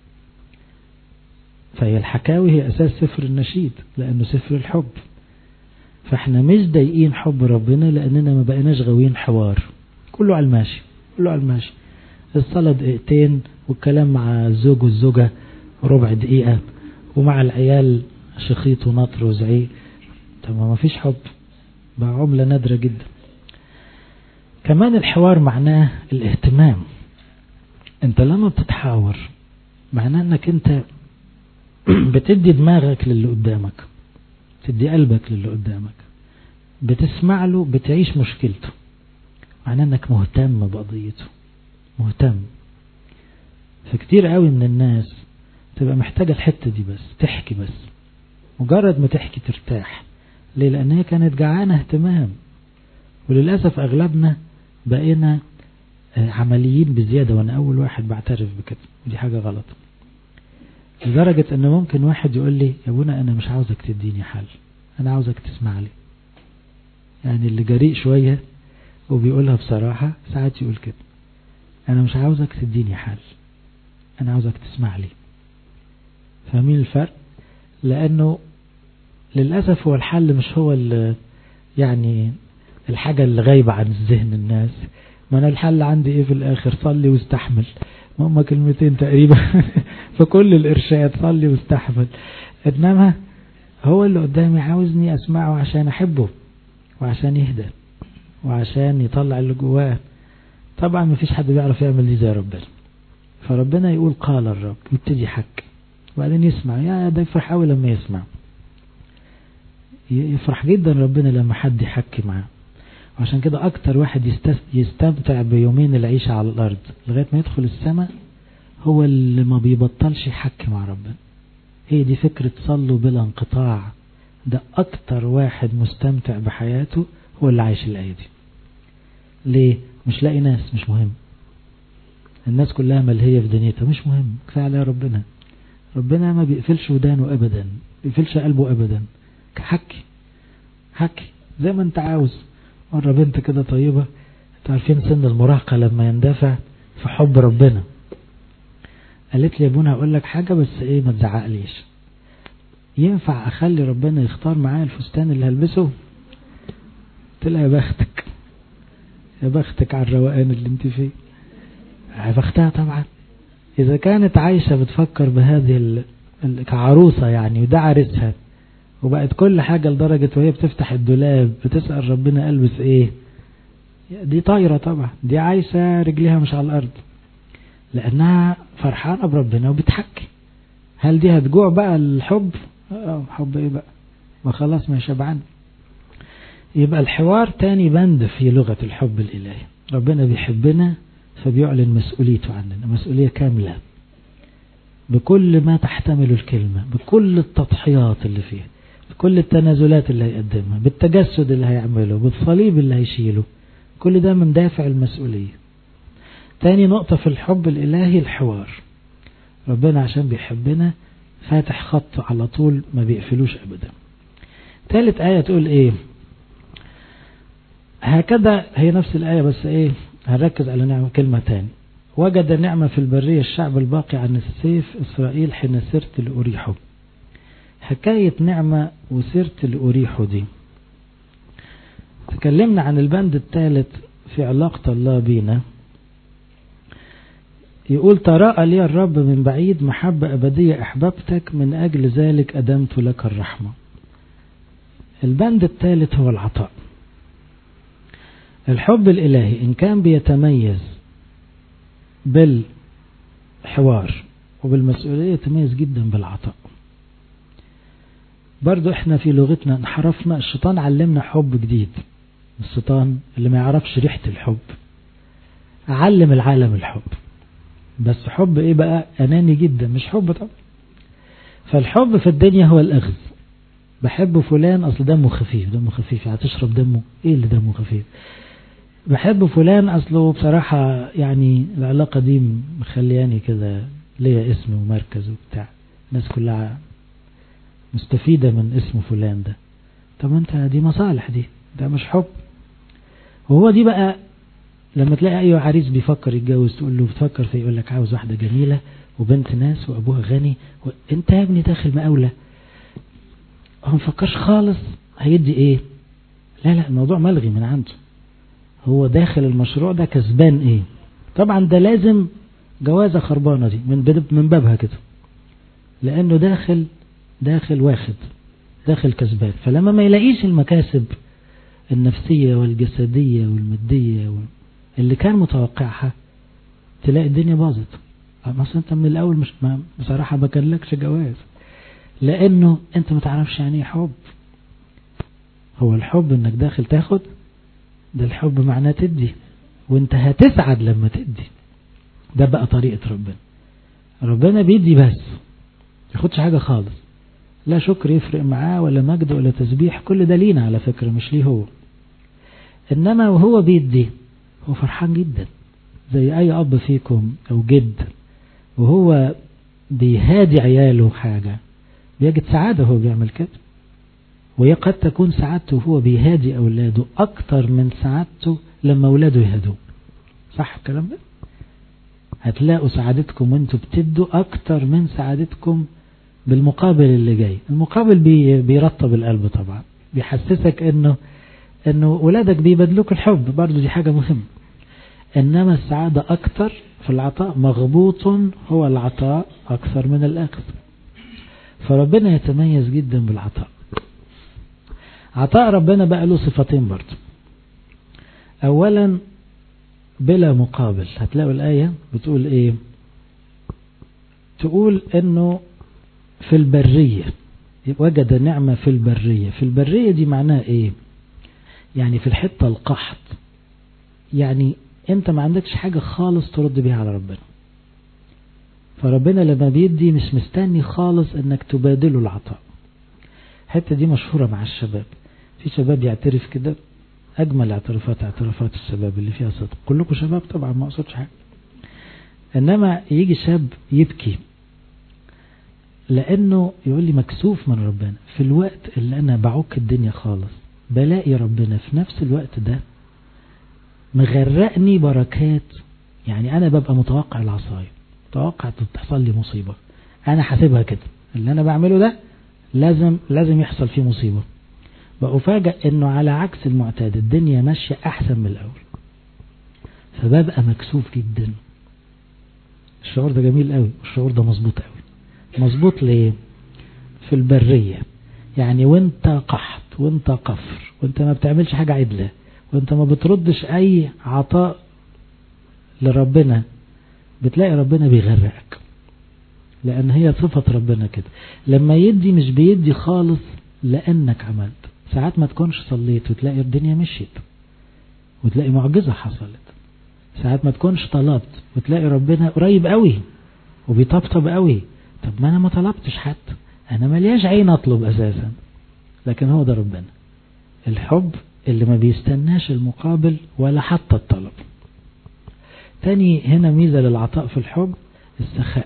فهي الحكاوي هي أساس سفر النشيد، لأنه سفر الحب. فاحنا مش ضايقين حب ربنا لأننا ما بقيناش غاويين حوار. كله على الماشي، كله على الماشي. الصلاة دقيقتين، والكلام مع الزوج والزوجة ربع دقيقة، ومع العيال شخيط ونطر وزعيق. طب ما فيش حب، بقى عملة نادرة جدا. كمان الحوار معناه الاهتمام. انت لما بتتحاور معناه انك انت بتدي دماغك للي قدامك، تدي قلبك للي قدامك، بتسمع له، بتعيش مشكلته، معناه انك مهتم بقضيته، مهتم. فكتير قوي من الناس تبقى محتاجة الحتة دي بس، تحكي بس، مجرد ما تحكي ترتاح. ليه؟ لأن هي كانت جعانة اهتمام. وللأسف أغلبنا بقينا عمليين بزيادة، وأنا أول واحد بعترف بكده، ودي حاجة غلط. لدرجة أن ممكن واحد يقول لي يا ابونا أنا مش عاوزك تديني حل، أنا عاوزك تسمع لي. يعني اللي جريء شوية وبيقولها بصراحة ساعات يقول كده، أنا مش عاوزك تديني حل، أنا عاوزك تسمع لي. فاهمين الفرق؟ لأنه للأسف هو الحل مش هو يعني الحاجة اللي غايبة عن الذهن الناس. ما أنا الحل عندي إيه في الآخر؟ صلي واستحمل. هم كلمتين تقريبا في كل الإرشاد، صلي واستحمل. إنما هو اللي قدامي عاوزني أسمعه عشان أحبه، وعشان يهدى، وعشان يطلع اللي جواه. طبعا مفيش حد بيعرف يعمل دي زي ربنا. فربنا يقول قال الرب، يبتدي حك، وبعدين يسمع. يا ده يفرح قوي لما يسمع، يفرح جدا ربنا لما حد يحكي معاه. وعشان كده اكتر واحد يستمتع بيومين العيشة على الارض لغاية ما يدخل السماء هو اللي ما بيبطلش يحكي مع ربنا. هي دي فكرة صلوا بلا انقطاع. ده اكتر واحد مستمتع بحياته هو اللي عايش الآية دي. ليه؟ مش لاقي ناس، مش مهم. الناس كلها ملهية في دنيتها، مش مهم، كفاية عليها ربنا. ربنا ما بيقفلش ودانه ابدا، ما بيقفلش قلبه ابدا. حكي زي ما انت عاوز. مرة بنت كده طيبة، تعرفين سن المراهقة لما يندفع في حب ربنا، قالت لي يا ابونا هقول لك حاجة بس ايه ما تزعقليش، ينفع اخلي ربنا يختار معايا الفستان اللي هلبسه؟ قلت لها يا بختك، يا بختك على الروقان اللي انت فيه. يا بختها طبعا اذا كانت عايشة بتفكر بهذه كعروسة يعني، وده عرسها، وبقت كل حاجة لدرجة وهي بتفتح الدولاب بتسأل ربنا ألبس ايه. دي طايرة طبعا، دي عايشة رجليها مش على الأرض، لأنها فرحانة بربنا وبتحكي. هل دي هتجوع بقى الحب؟ حب ايه بقى؟ ما خلاص ما شبعان. يبقى الحوار تاني بند في لغة الحب الإلهي. ربنا بيحبنا فبيعلن مسؤوليته عننا، مسؤولية كاملة بكل ما تحتمل الكلمة، بكل التضحيات اللي فيها، بكل التنازلات اللي هيقدمها، بالتجسد اللي هيعمله، بالصليب اللي هيشيله. كل ده من دافع المسؤولية. تاني نقطة في الحب الإلهي الحوار. ربنا عشان بيحبنا فاتح خط على طول، ما بيقفلوش أبدا. ثالث آية تقول ايه؟ هكذا هي نفس الآية بس ايه، هنركز على نعمة كلمة تاني. وجد نعمة في البرية الشعب الباقي عن السيف إسرائيل حين سرت لأريحه. حكاية نعمة وسرت لأريحه دي، تكلمنا عن البند الثالث في علاقة الله بينا. يقول تراءى لي الرب من بعيد، محبة أبدية أحببتك، من أجل ذلك أدمت لك الرحمة. البند الثالث هو العطاء. الحب الإلهي إن كان بيتميز بالحوار وبالمسؤولية، يتميز جدا بالعطاء. برضو احنا في لغتنا انحرفنا. الشيطان علمنا حب جديد. الشيطان اللي ما يعرفش ريحة الحب علم العالم الحب، بس حب ايه بقى؟ اناني جدا، مش حب طبعا. فالحب في الدنيا هو الاخذ. بحب فلان اصل دمه خفيف، دمه خفيف هتشرب دمه، ايه اللي دمه خفيف؟ بحب فلان اصله بصراحة يعني العلاقة دي مخلياني كده ليا اسم ومركز وبتاع، الناس كلها مستفيدة من اسم فلان ده. طب انت دي مصالح، دي ده مش حب. وهو دي بقى لما تلاقي اي عريس بيفكر يتجوز تقول له بتفكر في، يقول لك عاوز واحدة جميلة وبنت ناس وابوها غني انت يا ابني داخل مقاولة. هو مفكرش خالص هيدي ايه. لا لا، الموضوع ملغي من عنده. هو داخل المشروع ده كسبان ايه. طبعا ده لازم جوازة خربانة دي من بابها كده، لانه داخل واخد، داخل كسبان. فلما ما يلاقيش المكاسب النفسية والجسدية والمادية اللي كان متوقعها، تلاقي الدنيا باظت. مثلا انت من الاول مش بصراحة ما كان لكش جواز، لانه انت ما تعرفش يعني ايه حب. هو الحب انك داخل تاخد؟ ده الحب معناه تدي، وانت هتسعد لما تدي. ده بقى طريقة ربنا. ربنا بيدي بس ياخدش حاجة خالص، لا شكر يفرق معاه ولا مجد ولا تسبيح، كل ده لينا على فكرة مش ليه هو. انما وهو بيدي هو فرحان جدا، زي اي اب فيكم او جد وهو بيهادي عياله حاجة بيجد سعادة هو بيعمل كده. وهي قد تكون سعادته وهو بيهادي اولاده اكتر من سعادته لما اولاده يهدوا. صح الكلام ده؟ هتلاقوا سعادتكم وانتوا بتدوا اكتر من سعادتكم بالمقابل اللي جاي. المقابل بيرطب القلب طبعا، بيحسسك انه ولادك بيبادلوك الحب، برضو دي حاجة مهمة. انما السعادة اكتر في العطاء، مغبوط هو العطاء اكثر من الاخذ. فربنا يتميز جدا بالعطاء. عطاء ربنا بقى له صفتين برضو. اولا بلا مقابل. هتلاقوا الآية بتقول ايه؟ تقول انه في البرية وجد نعمة في البرية. في البرية دي معناها ايه؟ يعني في الحتة القحط، يعني انت ما عندكش حاجة خالص ترد بيها على ربنا. فربنا لما بيدي مش مستني خالص انك تبادله العطاء. الحتة دي مشهورة مع الشباب، في شباب يعترف كده، اجمل اعترافات الشباب اللي فيها صدق. كلكم شباب طبعا ما اقصدش حاجة. انما يجي شاب يبكي لانه يقول لي مكسوف من ربنا في الوقت اللي انا بعك الدنيا خالص، بلاقي ربنا في نفس الوقت ده مغرقني بركات. يعني انا ببقى متوقع العصاية، متوقع تحصل لي مصيبة، انا حاسبها كده، اللي انا بعمله ده لازم يحصل فيه مصيبة. بأفاجأ انه على عكس المعتاد الدنيا ماشية احسن من الاول، فببقى مكسوف جدا. الشعور ده جميل قوي، والشعور ده مظبوط قوي. مظبوط ليه؟ في البرية، يعني وانت قحط وانت قفر وانت ما بتعملش حاجة عدلة وانت ما بتردش اي عطاء لربنا، بتلاقي ربنا بيغرقك. لان هي صفة ربنا كده، لما يدي مش بيدي خالص لانك عملت. ساعات ما تكونش صليت وتلاقي الدنيا مشيت وتلاقي معجزة حصلت. ساعات ما تكونش طلبت وتلاقي ربنا قريب قوي وبيطبطب قوي. طب ما انا ما طلبتش حتى، انا ملياش عين اطلب اساسا. لكن هو ده ربنا، الحب اللي ما بيستناش المقابل ولا حتى الطلب. تاني هنا ميزة للعطاء في الحب، السخاء.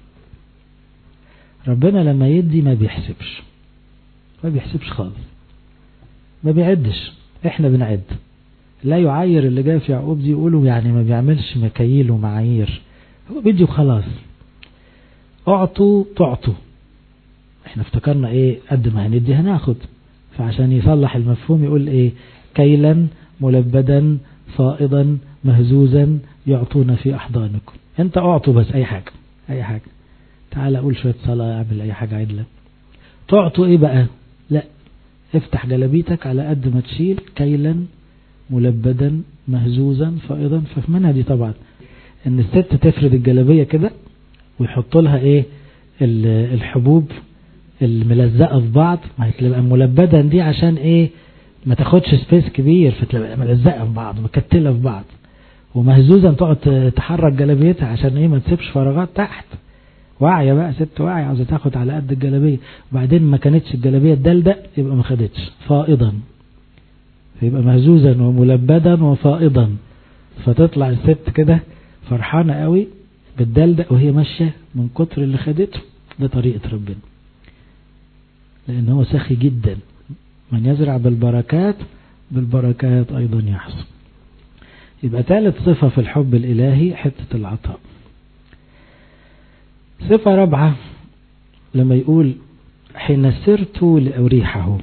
ربنا لما يدي ما بيحسبش خالص، ما بيعدش. احنا بنعد. لا يعاير اللي جاي في يعقوب دي يقولوا يعني ما بيعملش مكاييل ومعايير، هو بيدي وخلاص. اعطوا تعطوا. احنا افتكرنا ايه؟ قد ما هندي هناخد. فعشان يصلح المفهوم يقول ايه؟ كيلا ملبدا فائضا مهزوزا يعطونا في احضانكم. انت اعطوا بس اي حاجة، اي حاجة. تعال اقول شوية صلاة، اعمل اي حاجة عدلة. تعطوا ايه بقى؟ لا، افتح جلبيتك على قد ما تشيل. كيلا ملبدا مهزوزا فائضا. ففهمنا دي طبعا ان الست تفرد الجلبية كده ويحطوا لها ايه؟ الحبوب الملزقة في بعض. ما هتبقى ملبدا دي عشان ايه؟ ما تاخدش سبيس كبير، فتبقى ملزقة في بعض مكتلة في بعض. ومهزوزا تقعد تحرك جلبيتها عشان ايه؟ ما تسيبش فراغات تحت. واعية بقى، ست واعية عاوزة تاخد على قد الجلبية. وبعدين ما كانتش الجلبية الدلدق يبقى ما خدتش. فائضا، فيبقى مهزوزا وملبدا وفائضا. فتطلع الست كده فرحانة قوي بالدلدق وهي ماشية من كتر اللي خدته. ده طريقة ربنا، لأن هو سخي جدا. من يزرع بالبركات بالبركات أيضا يحصد. يبقى ثالث صفة في الحب الإلهي حتة العطاء. صفة رابعة لما يقول حين سرت لأريحه.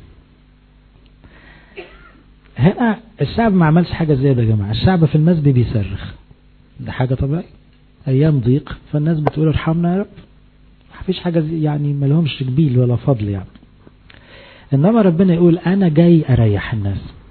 هنا الشعب ما عملش حاجة زيادة يا جماعة. الشعب في المسجد بيصرخ، ده حاجة طبيعية، أيام ضيق فالناس بتقول ارحمنا يا رب. ما فيش حاجة يعني ما لهمش جبيل ولا فضل يعني. إنما ربنا يقول أنا جاي أريح الناس.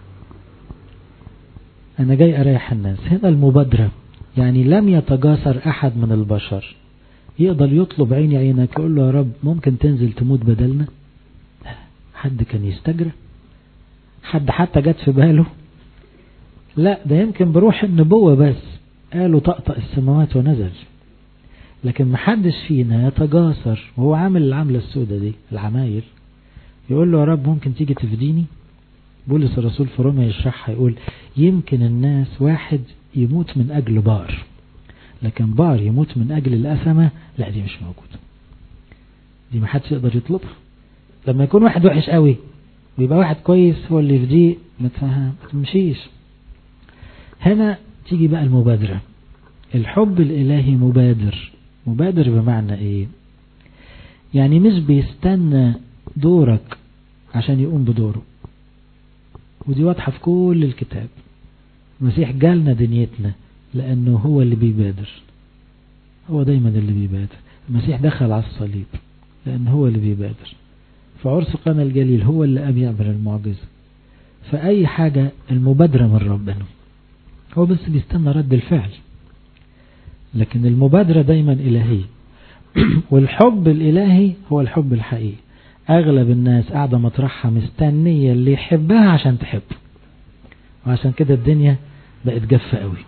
أنا جاي أريح الناس. هنا المبادرة، يعني لم يتجاسر أحد من البشر يقدر يطلب عيني عينك يقول له يا رب ممكن تنزل تموت بدلنا؟ حد كان يستجرى؟ حد حتى جت في باله؟ لا، ده يمكن بروح النبوة بس قالوا طقطق السماوات ونزل. لكن محدش فينا يتجاسر وهو عامل العملة السوداء دي، العمايل، يقول له يا رب ممكن تيجي تفديني؟ بولس الرسول في روما يشرحها يقول يمكن الناس واحد يموت من أجل بار، لكن بار يموت من أجل الأثمة لا، دي مش موجودة، دي ما حدش يقدر يطلبها. لما يكون واحد وحش قوي ويبقى واحد كويس هو اللي يفديه، ما تمشيش. هنا تيجي بقى المبادرة. الحب الإلهي مبادر. مبادر بمعنى إيه؟ يعني مش بيستنى دورك عشان يقوم بدوره، ودي واضحة في كل الكتاب. المسيح جالنا دنيتنا لأنه هو اللي بيبادر، هو دايما اللي بيبادر. المسيح دخل على الصليب لأنه هو اللي بيبادر. في عرس قنا الجليل هو اللي قام يعمل المعجزة. فأي حاجة المبادرة من ربنا، هو بس بيستنى رد الفعل، لكن المبادرة دايما إلهية. والحب الإلهي هو الحب الحقيقي. أغلب الناس قاعدة مطرحها مستنية اللي يحبها عشان تحبه، وعشان كده الدنيا بقت جافة قوي،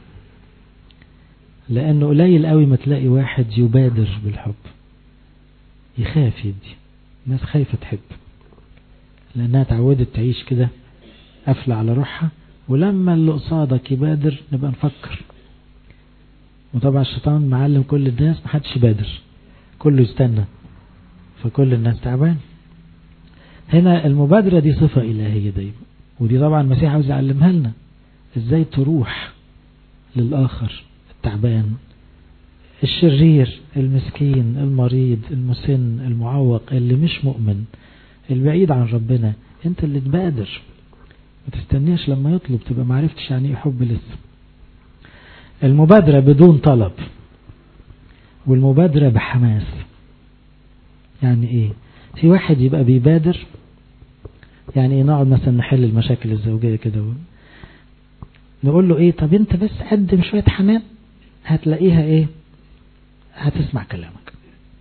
لأنه قليل قوي ما تلاقي واحد يبادر بالحب. يخاف يدي، الناس خايفة تحب لأنها تعودت تعيش كده قافلة على روحها، ولما اللي قصادك يبادر نبقى نفكر. وطبعا الشيطان معلم كل الناس محدش يبادر، كله يستنى، فكل الناس تعبان. هنا المبادرة دي صفة إلهية دايما، ودي طبعا المسيح عاوز يعلمها لنا ازاي تروح للآخر، التعبان، الشرير، المسكين، المريض، المسن، المعوق، اللي مش مؤمن، البعيد عن ربنا. انت اللي تبادر، ما تستنيش لما يطلب تبقى معرفتش يعني ايه حب لسه. المبادرة بدون طلب، والمبادرة بحماس. يعني ايه؟ في واحد يبقى بيبادر، يعني ايه؟ نقعد مثلا نحل المشاكل الزوجية كده، نقول له ايه؟ طب انت بس قدم شوية حنان هتلاقيها ايه؟ هتسمع كلامك.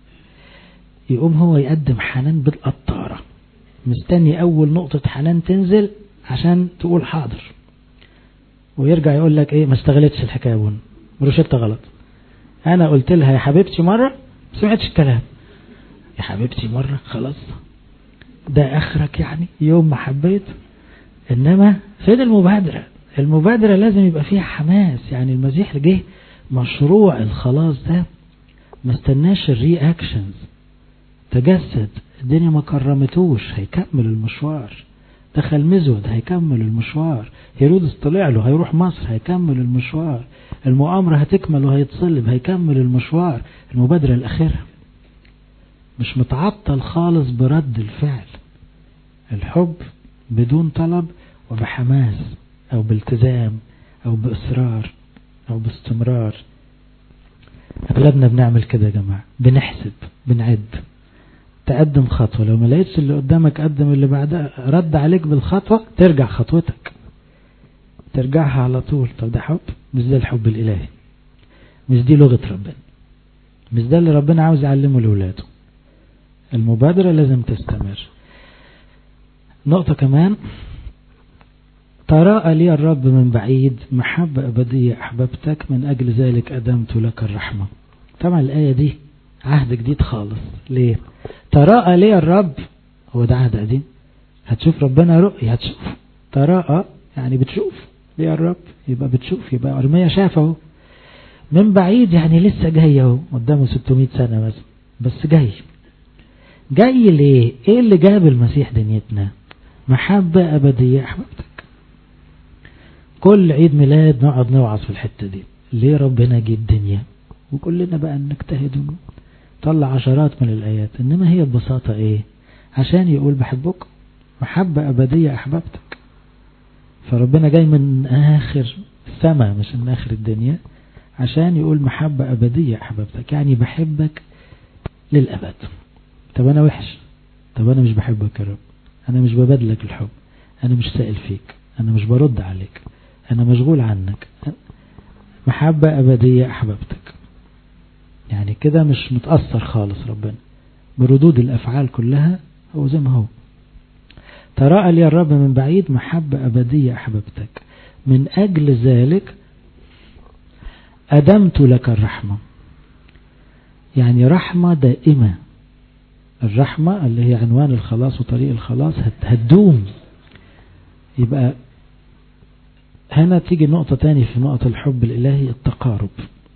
يقوم هو يقدم حنان بالقطارة، مستني اول نقطة حنان تنزل عشان تقول حاضر، ويرجع يقول لك ايه؟ ما استغلتش الحكاية وروشتة غلط. انا قلت لها يا حبيبتي مرة ما سمعتش الكلام. يا حبيبتي مرة خلاص، ده اخرك يعني يوم ما حبيت. انما فين المبادرة؟ المبادرة لازم يبقى فيها حماس. يعني المسيح جه مشروع الخلاص ده ما استناش الري اكشنز، تجسد، الدنيا ما كرمتوش، هيكمل المشوار. دخل مزود، هيكمل المشوار. هيرودس طلع له، هيروح مصر، هيكمل المشوار. المؤامرة هتكمل وهيتصلب، هيكمل المشوار. المبادرة الأخيرة مش متعطل خالص برد الفعل. الحب بدون طلب وبحماس أو بالتزام أو بإصرار أو باستمرار. أغلبنا بنعمل كده يا جماعة، بنحسب، بنعد، تقدم خطوة، لو ما لقيتش اللي قدامك قدم اللي بعدها، رد عليك بالخطوة، ترجع خطوتك، ترجعها على طول. طب ده حب؟ مش ده الحب الإلهي، مش دي لغة ربنا، مش ده اللي ربنا عاوز يعلمه لأولاده. المبادرة لازم تستمر. نقطة كمان، تراءى لي الرب من بعيد، محبة أبدية أحببتك، من أجل ذلك أدمت لك الرحمة. طبعا الآية دي عهد جديد خالص. ليه؟ تراءى لي الرب، هو ده عهد قديم، هتشوف ربنا رؤية، هتشوف. تراءى يعني بتشوف ليه الرب، يبقى بتشوف، يبقى أرميا شافه. من بعيد يعني لسه جاي اهو، قدامه 600 سنة مثلا، بس جاي. جاي ليه؟ ايه اللي جاب المسيح دنيتنا؟ محبة أبدية أحببتك. كل عيد ميلاد نقعد نوعظ في الحتة دي، ليه ربنا جه الدنيا؟ وكلنا بقى نجتهد ونطلع عشرات من الآيات، إنما هي ببساطة إيه؟ عشان يقول بحبك، محبة أبدية أحببتك. فربنا جاي من آخر السماء مش من آخر الدنيا عشان يقول محبة أبدية أحببتك، يعني بحبك للأبد. طب أنا وحش، طب أنا مش بحبك يا رب، أنا مش ببادلك الحب، أنا مش سائل فيك، أنا مش برد عليك، أنا مشغول عنك، محبة أبدية أحببتك. يعني كده مش متأثر خالص ربنا بردود الأفعال كلها، هو زي ما هو. تراءى لي الرب من بعيد، محبة أبدية أحببتك، من أجل ذلك أدمت لك الرحمة. يعني رحمة دائمة، الرحمة اللي هي عنوان الخلاص وطريق الخلاص هتدوم. يبقى هنا تيجي نقطة تاني في نقطة الحب الإلهي، التقارب،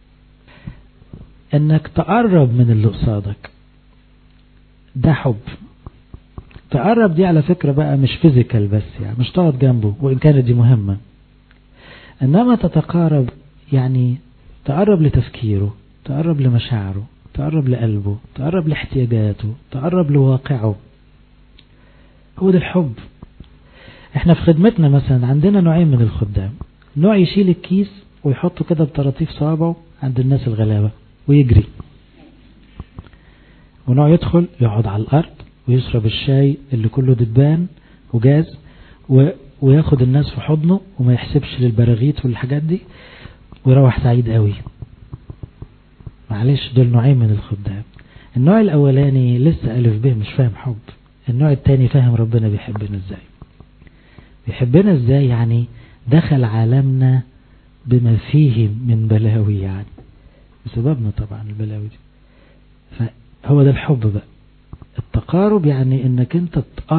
انك تقرب من اللي قصادك، ده حب. تقرب دي على فكرة بقى مش فيزيكال بس، يعني مش تقعد جنبه وإن كانت دي مهمة، إنما تتقارب يعني تقرب لتفكيره، تقرب لمشاعره، تقرب لقلبه، تقرب لاحتياجاته، تقرب لواقعه. هو ده الحب. احنا في خدمتنا مثلا عندنا نوعين من الخدام، نوع يشيل الكيس ويحطه كده بطراطيف صوابعه عند الناس الغلابة ويجري، ونوع يدخل يقعد على الأرض ويشرب الشاي اللي كله دبان وجاز وياخد الناس في حضنه وما يحسبش للبراغيث والحاجات دي ويروح سعيد قوي. معلش، دول نوعين من الخدام. النوع الأولاني لسه ألف به مش فاهم حب، النوع التاني فاهم ربنا بيحبنا ازاي. بيحبنا ازاي يعني دخل عالمنا بما فيه من بلاوي، يعني بسببنا طبعا البلاوي دي. فهو ده الحب بقى، التقارب، يعني انك انت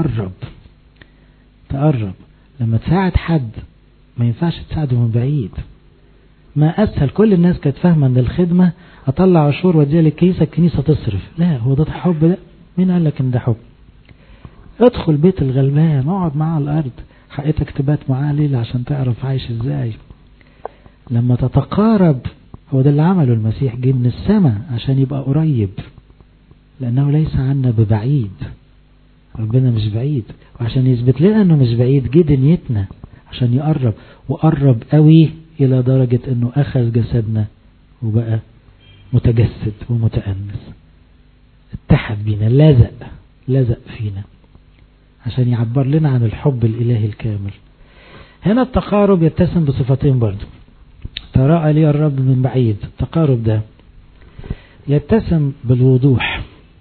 تقرب. لما تساعد حد ما ينفعش تساعده من بعيد. ما أسهل، كل الناس كانت فاهمة أن الخدمة أطلع عشور وديها للكنيسة، الكنيسة تصرف. لا، هو ده حب؟ ده مين قال لك إن ده حب؟ ادخل بيت الغلبان، اقعد معاه على الأرض، حقيتك تبات معاه ليلة عشان تعرف عايش إزاي. لما تتقارب، هو ده اللي عمله المسيح، جه من السماء عشان يبقى قريب، لأنه ليس عنا ببعيد. ربنا مش بعيد، وعشان يثبت لنا أنه مش بعيد جه دنيتنا عشان يقرب، وقرب قوي إلى درجة أنه أخذ جسدنا وبقى متجسد ومتأنس، اتحد بينا، لزق فينا عشان يعبر لنا عن الحب الإلهي الكامل. هنا التقارب يتسم بصفتين برضو. تراءى لي الرب من بعيد، التقارب ده يتسم بالوضوح.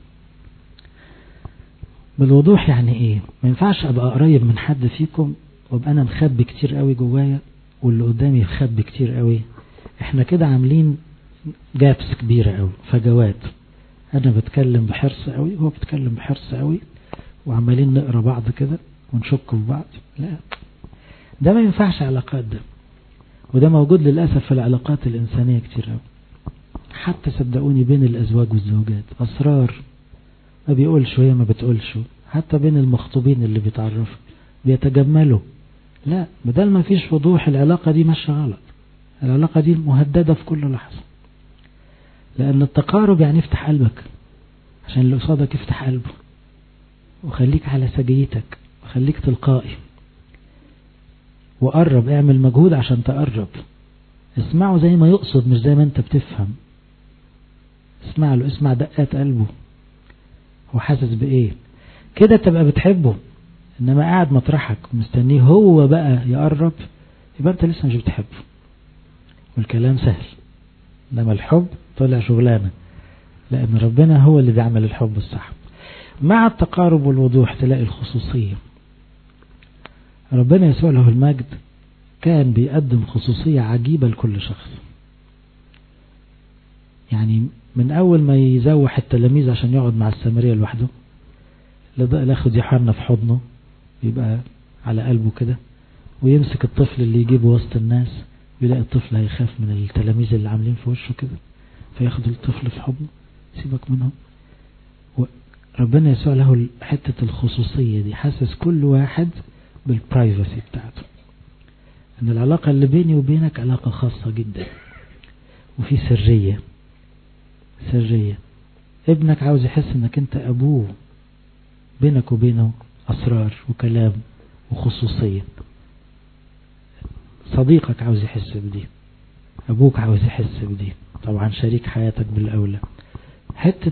بالوضوح يعني ايه؟ ما ينفعش ابقى قريب من حد فيكم وابقى انا مخبي كتير قوي جوايا واللي قدامي مخبي كتير قوي. احنا كده عاملين جابس كبيرة قوي، فجوات. انا بتكلم بحرص قوي وهو بتكلم بحرص قوي وعمالين نقرأ بعض كده ونشك في بعض. لا، ده ما ينفعش علاقات ده، وده موجود للأسف في العلاقات الإنسانية كتير قوي. حتى صدقوني بين الأزواج والزوجات أسرار ما بيقولش وهي ما بتقولش، حتى بين المخطوبين اللي بيتعرفوا بيتجملوا. لا، بدل ما فيش وضوح العلاقة دي ماشية غلط، العلاقة دي مهددة في كل لحظة. لأن التقارب يعني افتح قلبك عشان اللي قصادك يفتح قلبه، وخليك على سجيتك وخليك تلقائي، وقرب، اعمل مجهود عشان تقرب. اسمعه زي ما يقصد مش زي ما انت بتفهم. اسمع له، اسمع دقات قلبه، هو حاسس بايه كده تبقى بتحبه. انما قاعد مطرحك ومستنيه هو بقى يقرب، يبقى انت لسه مش بتحبه. والكلام سهل، انما الحب طلع شغلانه، لان ربنا هو اللي بيعمل الحب الصح. مع التقارب والوضوح تلاقي الخصوصيه. ربنا يسوع له المجد كان بيقدم خصوصيه عجيبه لكل شخص. يعني من أول ما يزوح التلاميذ عشان يقعد مع السامرية لوحده، ياخد يوحنا في حضنه يبقى على قلبه كده، ويمسك الطفل اللي يجيبه وسط الناس ويلاقي الطفل هيخاف من التلاميذ اللي عاملين في وشه كده، فياخد الطفل في حضنه، سيبك منهم. ربنا يسوع له حتة الخصوصية دي، حاسس كل واحد بالبرايفسي بتاعته، ان العلاقة اللي بيني وبينك علاقة خاصة جدا وفي سرية. ابنك عاوز يحس انك انت ابوه، بينك وبينه اسرار وكلام وخصوصية. صديقك عاوز يحس بدي، ابوك عاوز يحس بدي، طبعا شريك حياتك بالاولى. حتة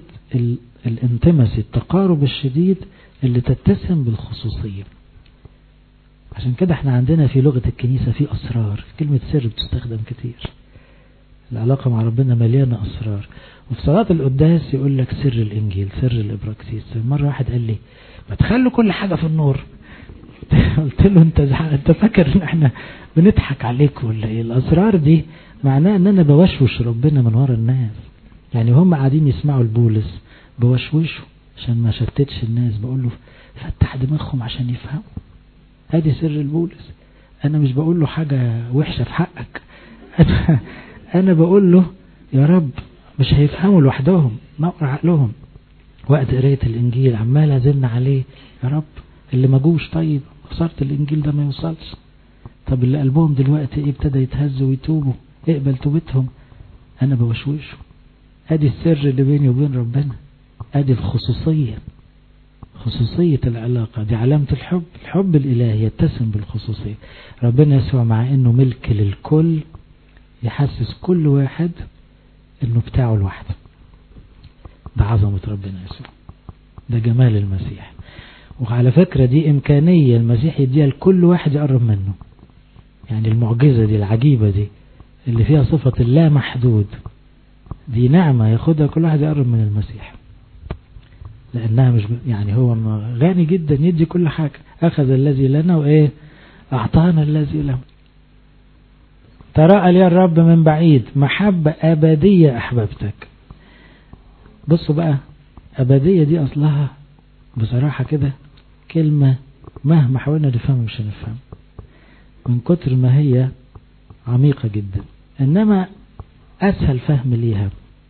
الانتمسي، التقارب الشديد اللي تتسم بالخصوصية. عشان كده احنا عندنا في لغة الكنيسة في أسرار، كلمة سر بتستخدم كتير. العلاقة مع ربنا مليانة أسرار. وفي صلاة القداس يقول لك سر الإنجيل، سر الإبراكسيس. مرة واحد قال لي ما تخلوا كل حاجة في النور. قلت له انت فاكر ان احنا بنضحك عليك ولا ايه؟ الأسرار دي معناه ان انا بوشوش ربنا من ورا الناس. يعني هم قاعدين يسمعوا البولس بوشوشه عشان ما شتتش الناس، بقول له فتح دماغهم عشان يفهموا. ادي سر البولس. انا مش بقول له حاجة وحشة في حقك، انا بقول له يا رب مش هيفهموا لوحدهم، نقر عقلهم. وقت قراية الانجيل عمال ازن عليه يا رب اللي ما جوش، طيب خسارة الانجيل ده ما يوصلش. طب اللي قلبهم دلوقتي ابتدى يتهزوا ويتوبوا، اقبل توبتهم. انا بوشوشه. ادي السر اللي بيني وبين ربنا، ادي الخصوصية، خصوصية العلاقة دي علامة الحب. الحب الالهي يتسم بالخصوصية. ربنا يسوع مع انه ملك للكل يحسس كل واحد انه بتاعه لوحده. ده عظمة ربنا يسوع، ده جمال المسيح. وعلى فكرة دي امكانية المسيح يديها لكل واحد يقرب منه. يعني المعجزة دي العجيبة دي اللي فيها صفة اللا محدود، دي نعمة ياخدها كل واحد يقرب من المسيح، لأنها مش يعني هو غني جدا يدي كل حاجة. أخذ الذي لنا وإيه أعطانا الذي له. تراءى لي الرب من بعيد، محبة أبدية أحببتك. بصوا بقى، أبدية دي أصلها بصراحة كده كلمة مهما حاولنا نفهمها مش هنفهم من كتر ما هي عميقة جدا. إنما أسهل فهم ليها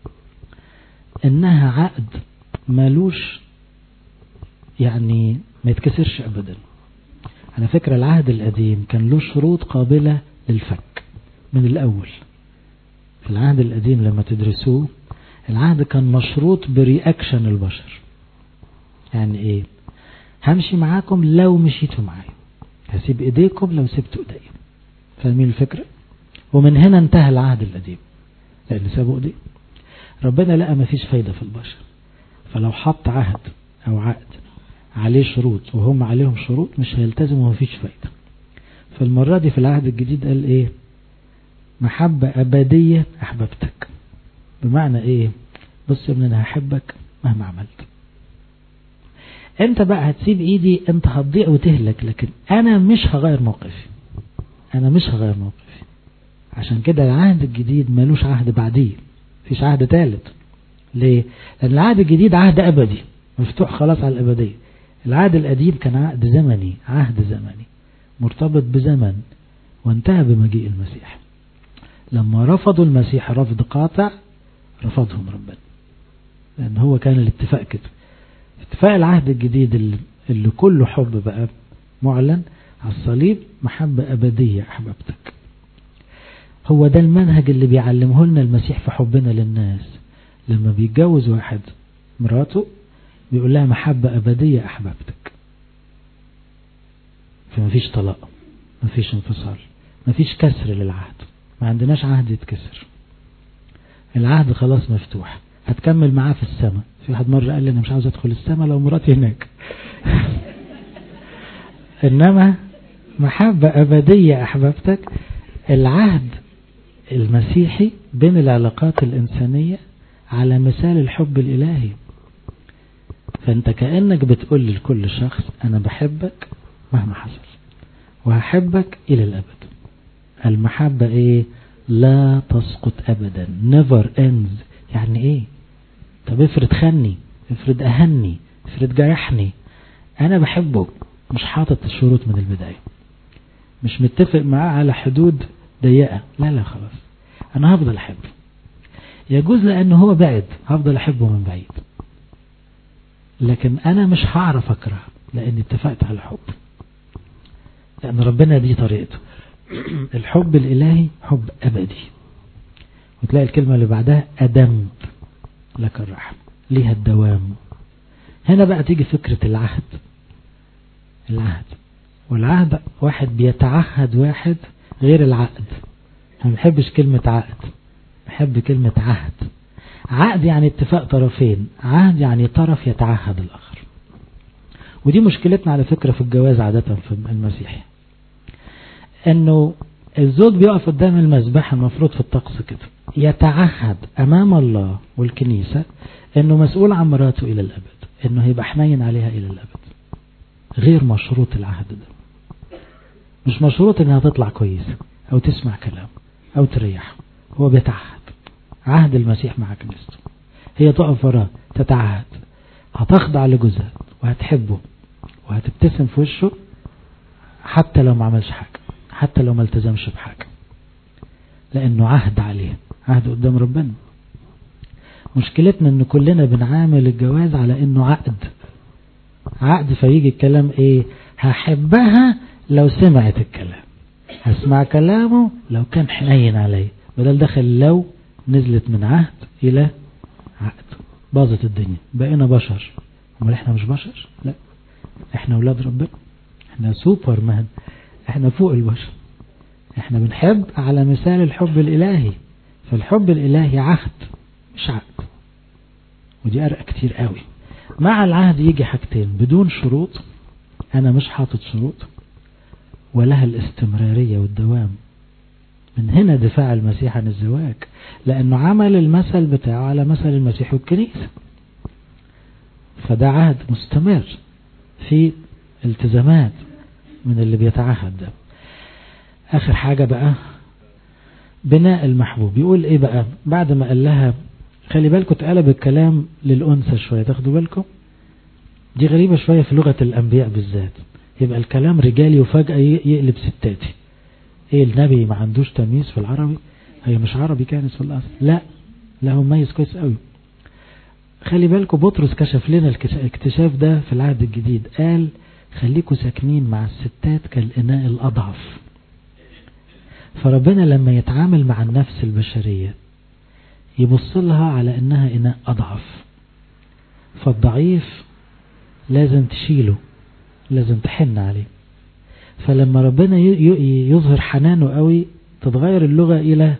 إنها عقد مالوش يعني ما يتكسرش أبدا. على فكرة العهد القديم كان له شروط قابلة للفك من الأول. في العهد القديم لما تدرسوه العهد كان مشروط برياكشن البشر. يعني ايه؟ همشي معاكم لو مشيتوا معايا، هسيب ايديكم لو سبتوا ايدي. فاهمين الفكرة؟ ومن هنا انتهى العهد القديم لان سابوا ايديه. ربنا لقى مفيش فايدة في البشر، فلو حط عهد او عقد عليه شروط وهم عليهم شروط مش هيلتزموا ومفيش فايدة. فالمرة دي في العهد الجديد قال ايه؟ محبة أبدية أحببتك. بمعنى ايه؟ بص يا ابني انا هحبك مهما عملت. انت بقى هتسيب ايدي، انت هتضيع وتهلك، لكن انا مش هغير موقفي. انا مش هغير موقفي. عشان كده العهد الجديد ملوش عهد بعديه، مفيش عهد ثالث. ليه؟ لان العهد الجديد عهد ابدي مفتوح خلاص على الابدية. العهد القديم كان عهد زمني، عهد زمني مرتبط بزمن وانتهى بمجيء المسيح. لما رفضوا المسيح رفض قاطع رفضهم ربنا، لأن هو كان الاتفاق كده. اتفاق العهد الجديد اللي كله حب بقى معلن على الصليب، محبة أبدية أحببتك. هو ده المنهج اللي بيعلمه لنا المسيح في حبنا للناس. لما بيتجوز واحد مراته بيقول لها محبة أبدية أحببتك. فمفيش طلاق، مفيش انفصال، مفيش كسر للعهد. ما عندناش عهد يتكسر. العهد خلاص مفتوح، هتكمل معاه في السماء. في واحد مرة قال لي انا مش عاوز ادخل السماء لو مراتي هناك. انما محبة ابدية احببتك. العهد المسيحي بين العلاقات الانسانية على مثال الحب الالهي. فانت كأنك بتقول لكل شخص انا بحبك مهما حصل وهحبك الى الابد. المحبة ايه؟ لا تسقط ابدا، never ends. يعني ايه؟ طب افرض خني، افرض اهني، افرض جرحني، انا بحبه، مش حاطط الشروط من البداية، مش متفق معاه على حدود ضيقة. لا خلاص انا هفضل احبه. يجوز لانه هو بعد هفضل احبه من بعيد، لكن انا مش هعرف اكره لاني اتفقت على الحب، لان ربنا دي طريقته. الحب الالهي حب ابدي. وتلاقي الكلمة اللي بعدها أدمت لك الرحمة، ليها الدوام. هنا بقى تيجي فكرة العهد. والعهد واحد بيتعهد واحد غير العقد. ما بحبش كلمة عقد، بحب كلمة عهد. عقد يعني اتفاق طرفين، عهد يعني طرف يتعهد الآخر. ودي مشكلتنا على فكرة في الجواز عادة في المسيحي. انه الزوج بيقف قدام المذبح، المفروض في الطقس كده يتعهد امام الله والكنيسة انه مسؤول عن مراته الى الابد، انه هيبقى حنين عليها الى الابد. غير مشروط العهد ده، مش مشروط انها تطلع كويسة او تسمع كلام او تريح، هو بيتعهد. عهد المسيح مع كنيسته، هي تقف وراه تتعهد، هتخضع لجوزها وهتحبه وهتبتسم في وشه حتى لو ما عملش حاجة، حتى لو ما التزمش بحاجة، لانه عهد عليه، عهد قدام ربنا. مشكلتنا ان كلنا بنعامل الجواز على انه عقد فيجي الكلام ايه؟ هحبها لو سمعت الكلام، هسمع كلامه لو كان حنين علي، بدل دخل لو نزلت من عهد الى عقد، باظت الدنيا، بقينا بشر. امال احنا مش بشر؟ لا، احنا اولاد ربنا، احنا سوبر مان، احنا فوق البشر، احنا بنحب على مثال الحب الالهي. فالحب الالهي عهد مش عقد، ودي ارقى كتير قوي. مع العهد يجي حاجتين بدون شروط، انا مش حاطط شروط، ولها الاستمرارية والدوام. من هنا دفاع المسيح عن الزواج، لانه عمل المثل بتاعه على مثل المسيح والكنيسة، فده عهد مستمر في التزامات من اللي بيتعهد ده. اخر حاجة بقى بناء المحبوب. يقول ايه بقى بعد ما قال لها؟ خلي بالكم اتقلب الكلام للأنثى شوية، تاخدوا بالكم دي غريبة شوية في لغة الأنبياء بالذات، يبقى الكلام رجالي وفجأة يقلب ستاتي. ايه النبي ما عندوش تمييز في العربي؟ هي مش عربي كانت في الأصل، لا هو مميز كويس قوي. خلي بالكم بطرس كشف لنا الاكتشاف ده في العهد الجديد، قال خليكم ساكنين مع الستات كالإناء الأضعف. فربنا لما يتعامل مع النفس البشرية يبص لها على انها اناء اضعف، فالضعيف لازم تشيله، لازم تحن عليه. فلما ربنا يظهر حنانه قوي تتغير اللغة الى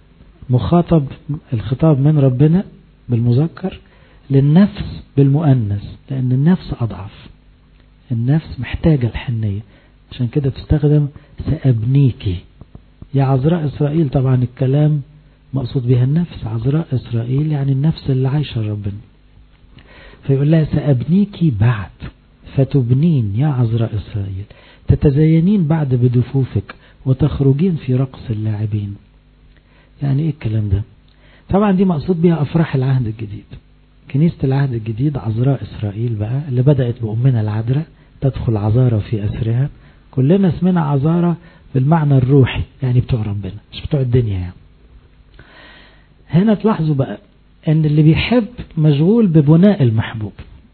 الخطاب من ربنا بالمذكر للنفس بالمؤنث، لان النفس اضعف، النفس محتاجة الحنية، عشان كده تستخدم سأبنيكي يا عذراء إسرائيل. طبعا الكلام مقصود بها النفس، عذراء إسرائيل يعني النفس اللي عايشة ربنا. فيقول لها سأبنيكي بعد فتبنين يا عذراء إسرائيل، تتزينين بعد بدفوفك وتخرجين في رقص اللاعبين. يعني ايه الكلام ده؟ طبعا دي مقصود بها أفراح العهد الجديد. كنيسة العهد الجديد عذراء إسرائيل بقى، اللي بدأت بأمنا العذراء تدخل عذارى في أسرها. كلنا اسمنا عذارى بالمعنى الروحي، يعني بتوع ربنا مش بتوع الدنيا يعني. هنا تلاحظوا بقى ان اللي بيحب مشغول ببناء المحبوب.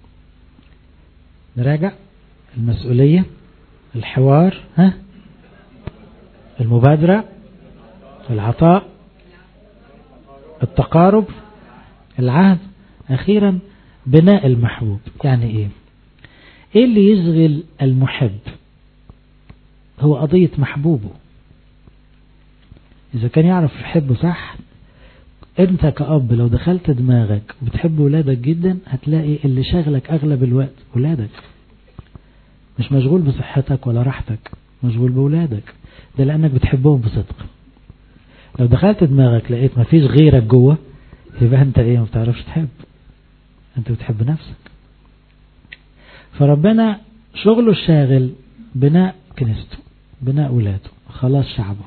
نراجع: المسؤولية، الحوار، المبادرة، العطاء، التقارب، العهد، اخيرا بناء المحبوب. يعني ايه اللي يشغل المحب؟ هو قضية محبوبه. إذا كان يعرف يحبه صح، أنت كأب لو دخلت دماغك وبتحب ولادك جدا هتلاقي اللي شغلك أغلب الوقت ولادك، مش مشغول بصحتك ولا راحتك، مشغول بولادك. ده لأنك بتحبهم بصدق. لو دخلت دماغك لقيت ما فيش غيرك جوه، يبقى أنت ما بتعرفش تحب، أنت بتحب نفسك. فربنا شغله الشاغل بناء كنيسته، بناء ولاده، خلاص شعبه،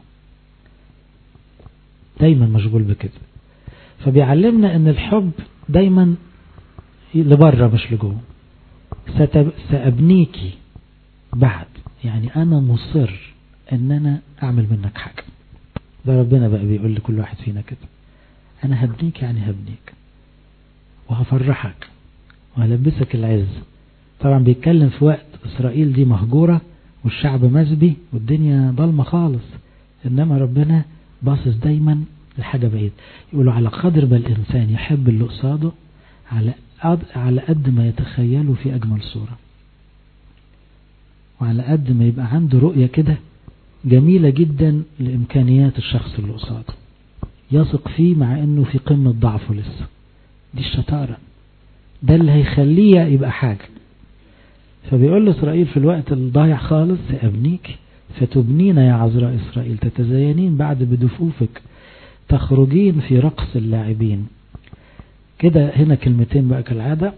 دايما مشغول بكده. فبيعلمنا ان الحب دايما لبره مش لجوه. سأبنيكي بعد، يعني انا مصر ان انا اعمل منك حاجة. ده ربنا بقى بيقول لكل واحد فينا كده، انا هبنيك، يعني هبنيك وهفرحك وهلبسك العز. طبعا بيتكلم في وقت اسرائيل دي مهجورة والشعب مسبي والدنيا ضلمة خالص، انما ربنا باصص دايما لحاجة بعيد. يقولوا على قدر ما الانسان يحب اللي قصاده على قد ما يتخيله في اجمل صورة، وعلى قد ما يبقى عنده رؤية كده جميلة جدا لامكانيات الشخص اللي قصاده، يثق فيه مع انه في قمة ضعفه لسه. دي الشطارة، ده اللي هيخليه يبقى حاجة. فبيقول لإسرائيل في الوقت الضايع خالص سأبنيك فتبنين يا عذراء إسرائيل، تتزينين بعد بدفوفك، تخرجين في رقص اللاعبين. كده هنا كلمتين بقى كالعادة.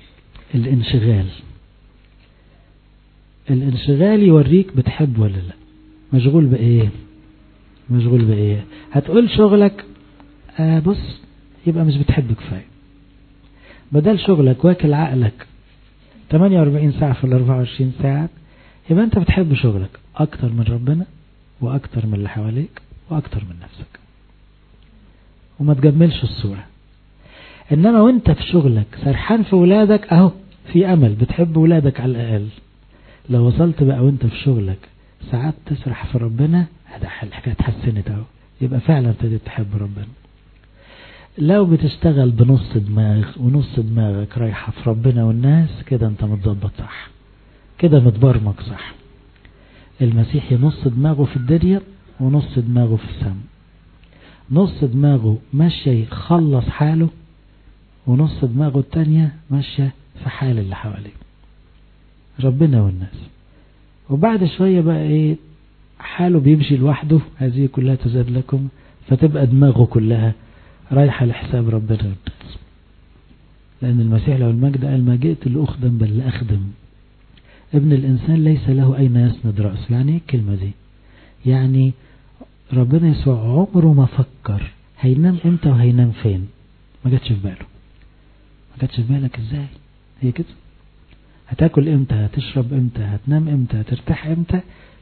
الانشغال يوريك بتحب ولا لا، مشغول بإيه. هتقول شغلك، بص يبقى مش بتحب كفاية. بدل شغلك واكل عقلك 48 ساعة في 24 ساعة، يبقى انت بتحب شغلك اكتر من ربنا واكتر من اللي حواليك واكتر من نفسك، وما تجملش الصورة. انما وانت في شغلك سرحان في ولادك، اهو في امل بتحب ولادك على الاقل. لو وصلت بقى وانت في شغلك ساعات تسرح في ربنا، هذا الحكاية اتحسنت اهو، يبقى فعلا ابتديت تحب ربنا. لو بتشتغل بنص دماغ ونص دماغك رايحة في ربنا والناس، كده انت متظبط صح، كده متبرمج صح. المسيحي نص دماغه في الدنيا ونص دماغه في السماء، نص دماغه ماشية يخلص حاله، ونص دماغه التانية ماشية في حال اللي حواليه، ربنا والناس. وبعد شوية بقى حاله بيمشي لوحده، هذه كلها تزاد لكم، فتبقى دماغه كلها رايحة لحساب ربنا والناس. لأن المسيح له المجد قال ما جئت لأخدم بل لأخدم. ابن الإنسان ليس له أين يسند رأسه. يعني ايه الكلمة دي؟ يعني ربنا يسوع عمره ما فكر هينام امتى وهينام فين، ما جاتش في باله. ما جاتش في بالك ازاي؟ هي كده. هتاكل امتى، هتشرب امتى، هتنام امتى، هترتاح امتى،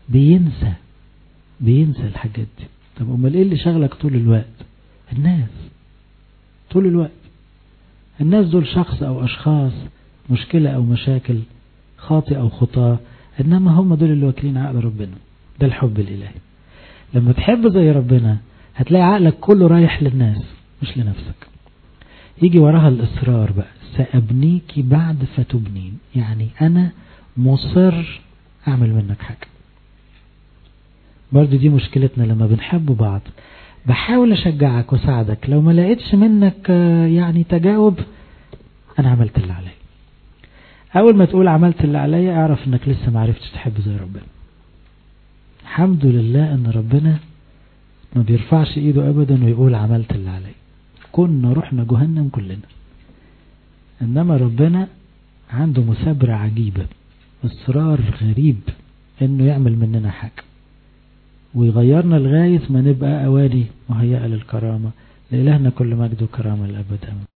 بينسى الحاجات دي. طب امال ايه اللي شغلك طول الوقت؟ الناس. طول الوقت الناس دول شخص او اشخاص، مشكلة او مشاكل، خاطئ او خطاة، انما هم دول اللي واكلين عقل ربنا. ده الحب الالهي. لما تحب زي ربنا هتلاقي عقلك كله رايح للناس مش لنفسك. يجي وراها الإصرار بقى، سأبنيك بعد فتبنين، يعني أنا مصر أعمل منك حاجة. برضو دي مشكلتنا لما بنحب بعض، بحاول أشجعك وساعدك، لو ما لقيتش منك يعني تجاوب، أنا عملت اللي علي. أول ما تقول عملت اللي علي، أعرف أنك لسه ما عرفتش تحب زي ربنا. الحمد لله أن ربنا ما بيرفعش إيده أبدا ويقول عملت اللي علي، كنا رحنا جهنم كلنا. إنما ربنا عنده مثابرة عجيبة، إصرار غريب إنه يعمل مننا حاجة ويغيرنا لغاية ما نبقى أواني مهيئة للكرامة. لإلهنا كل مجد وكرامة الأبد.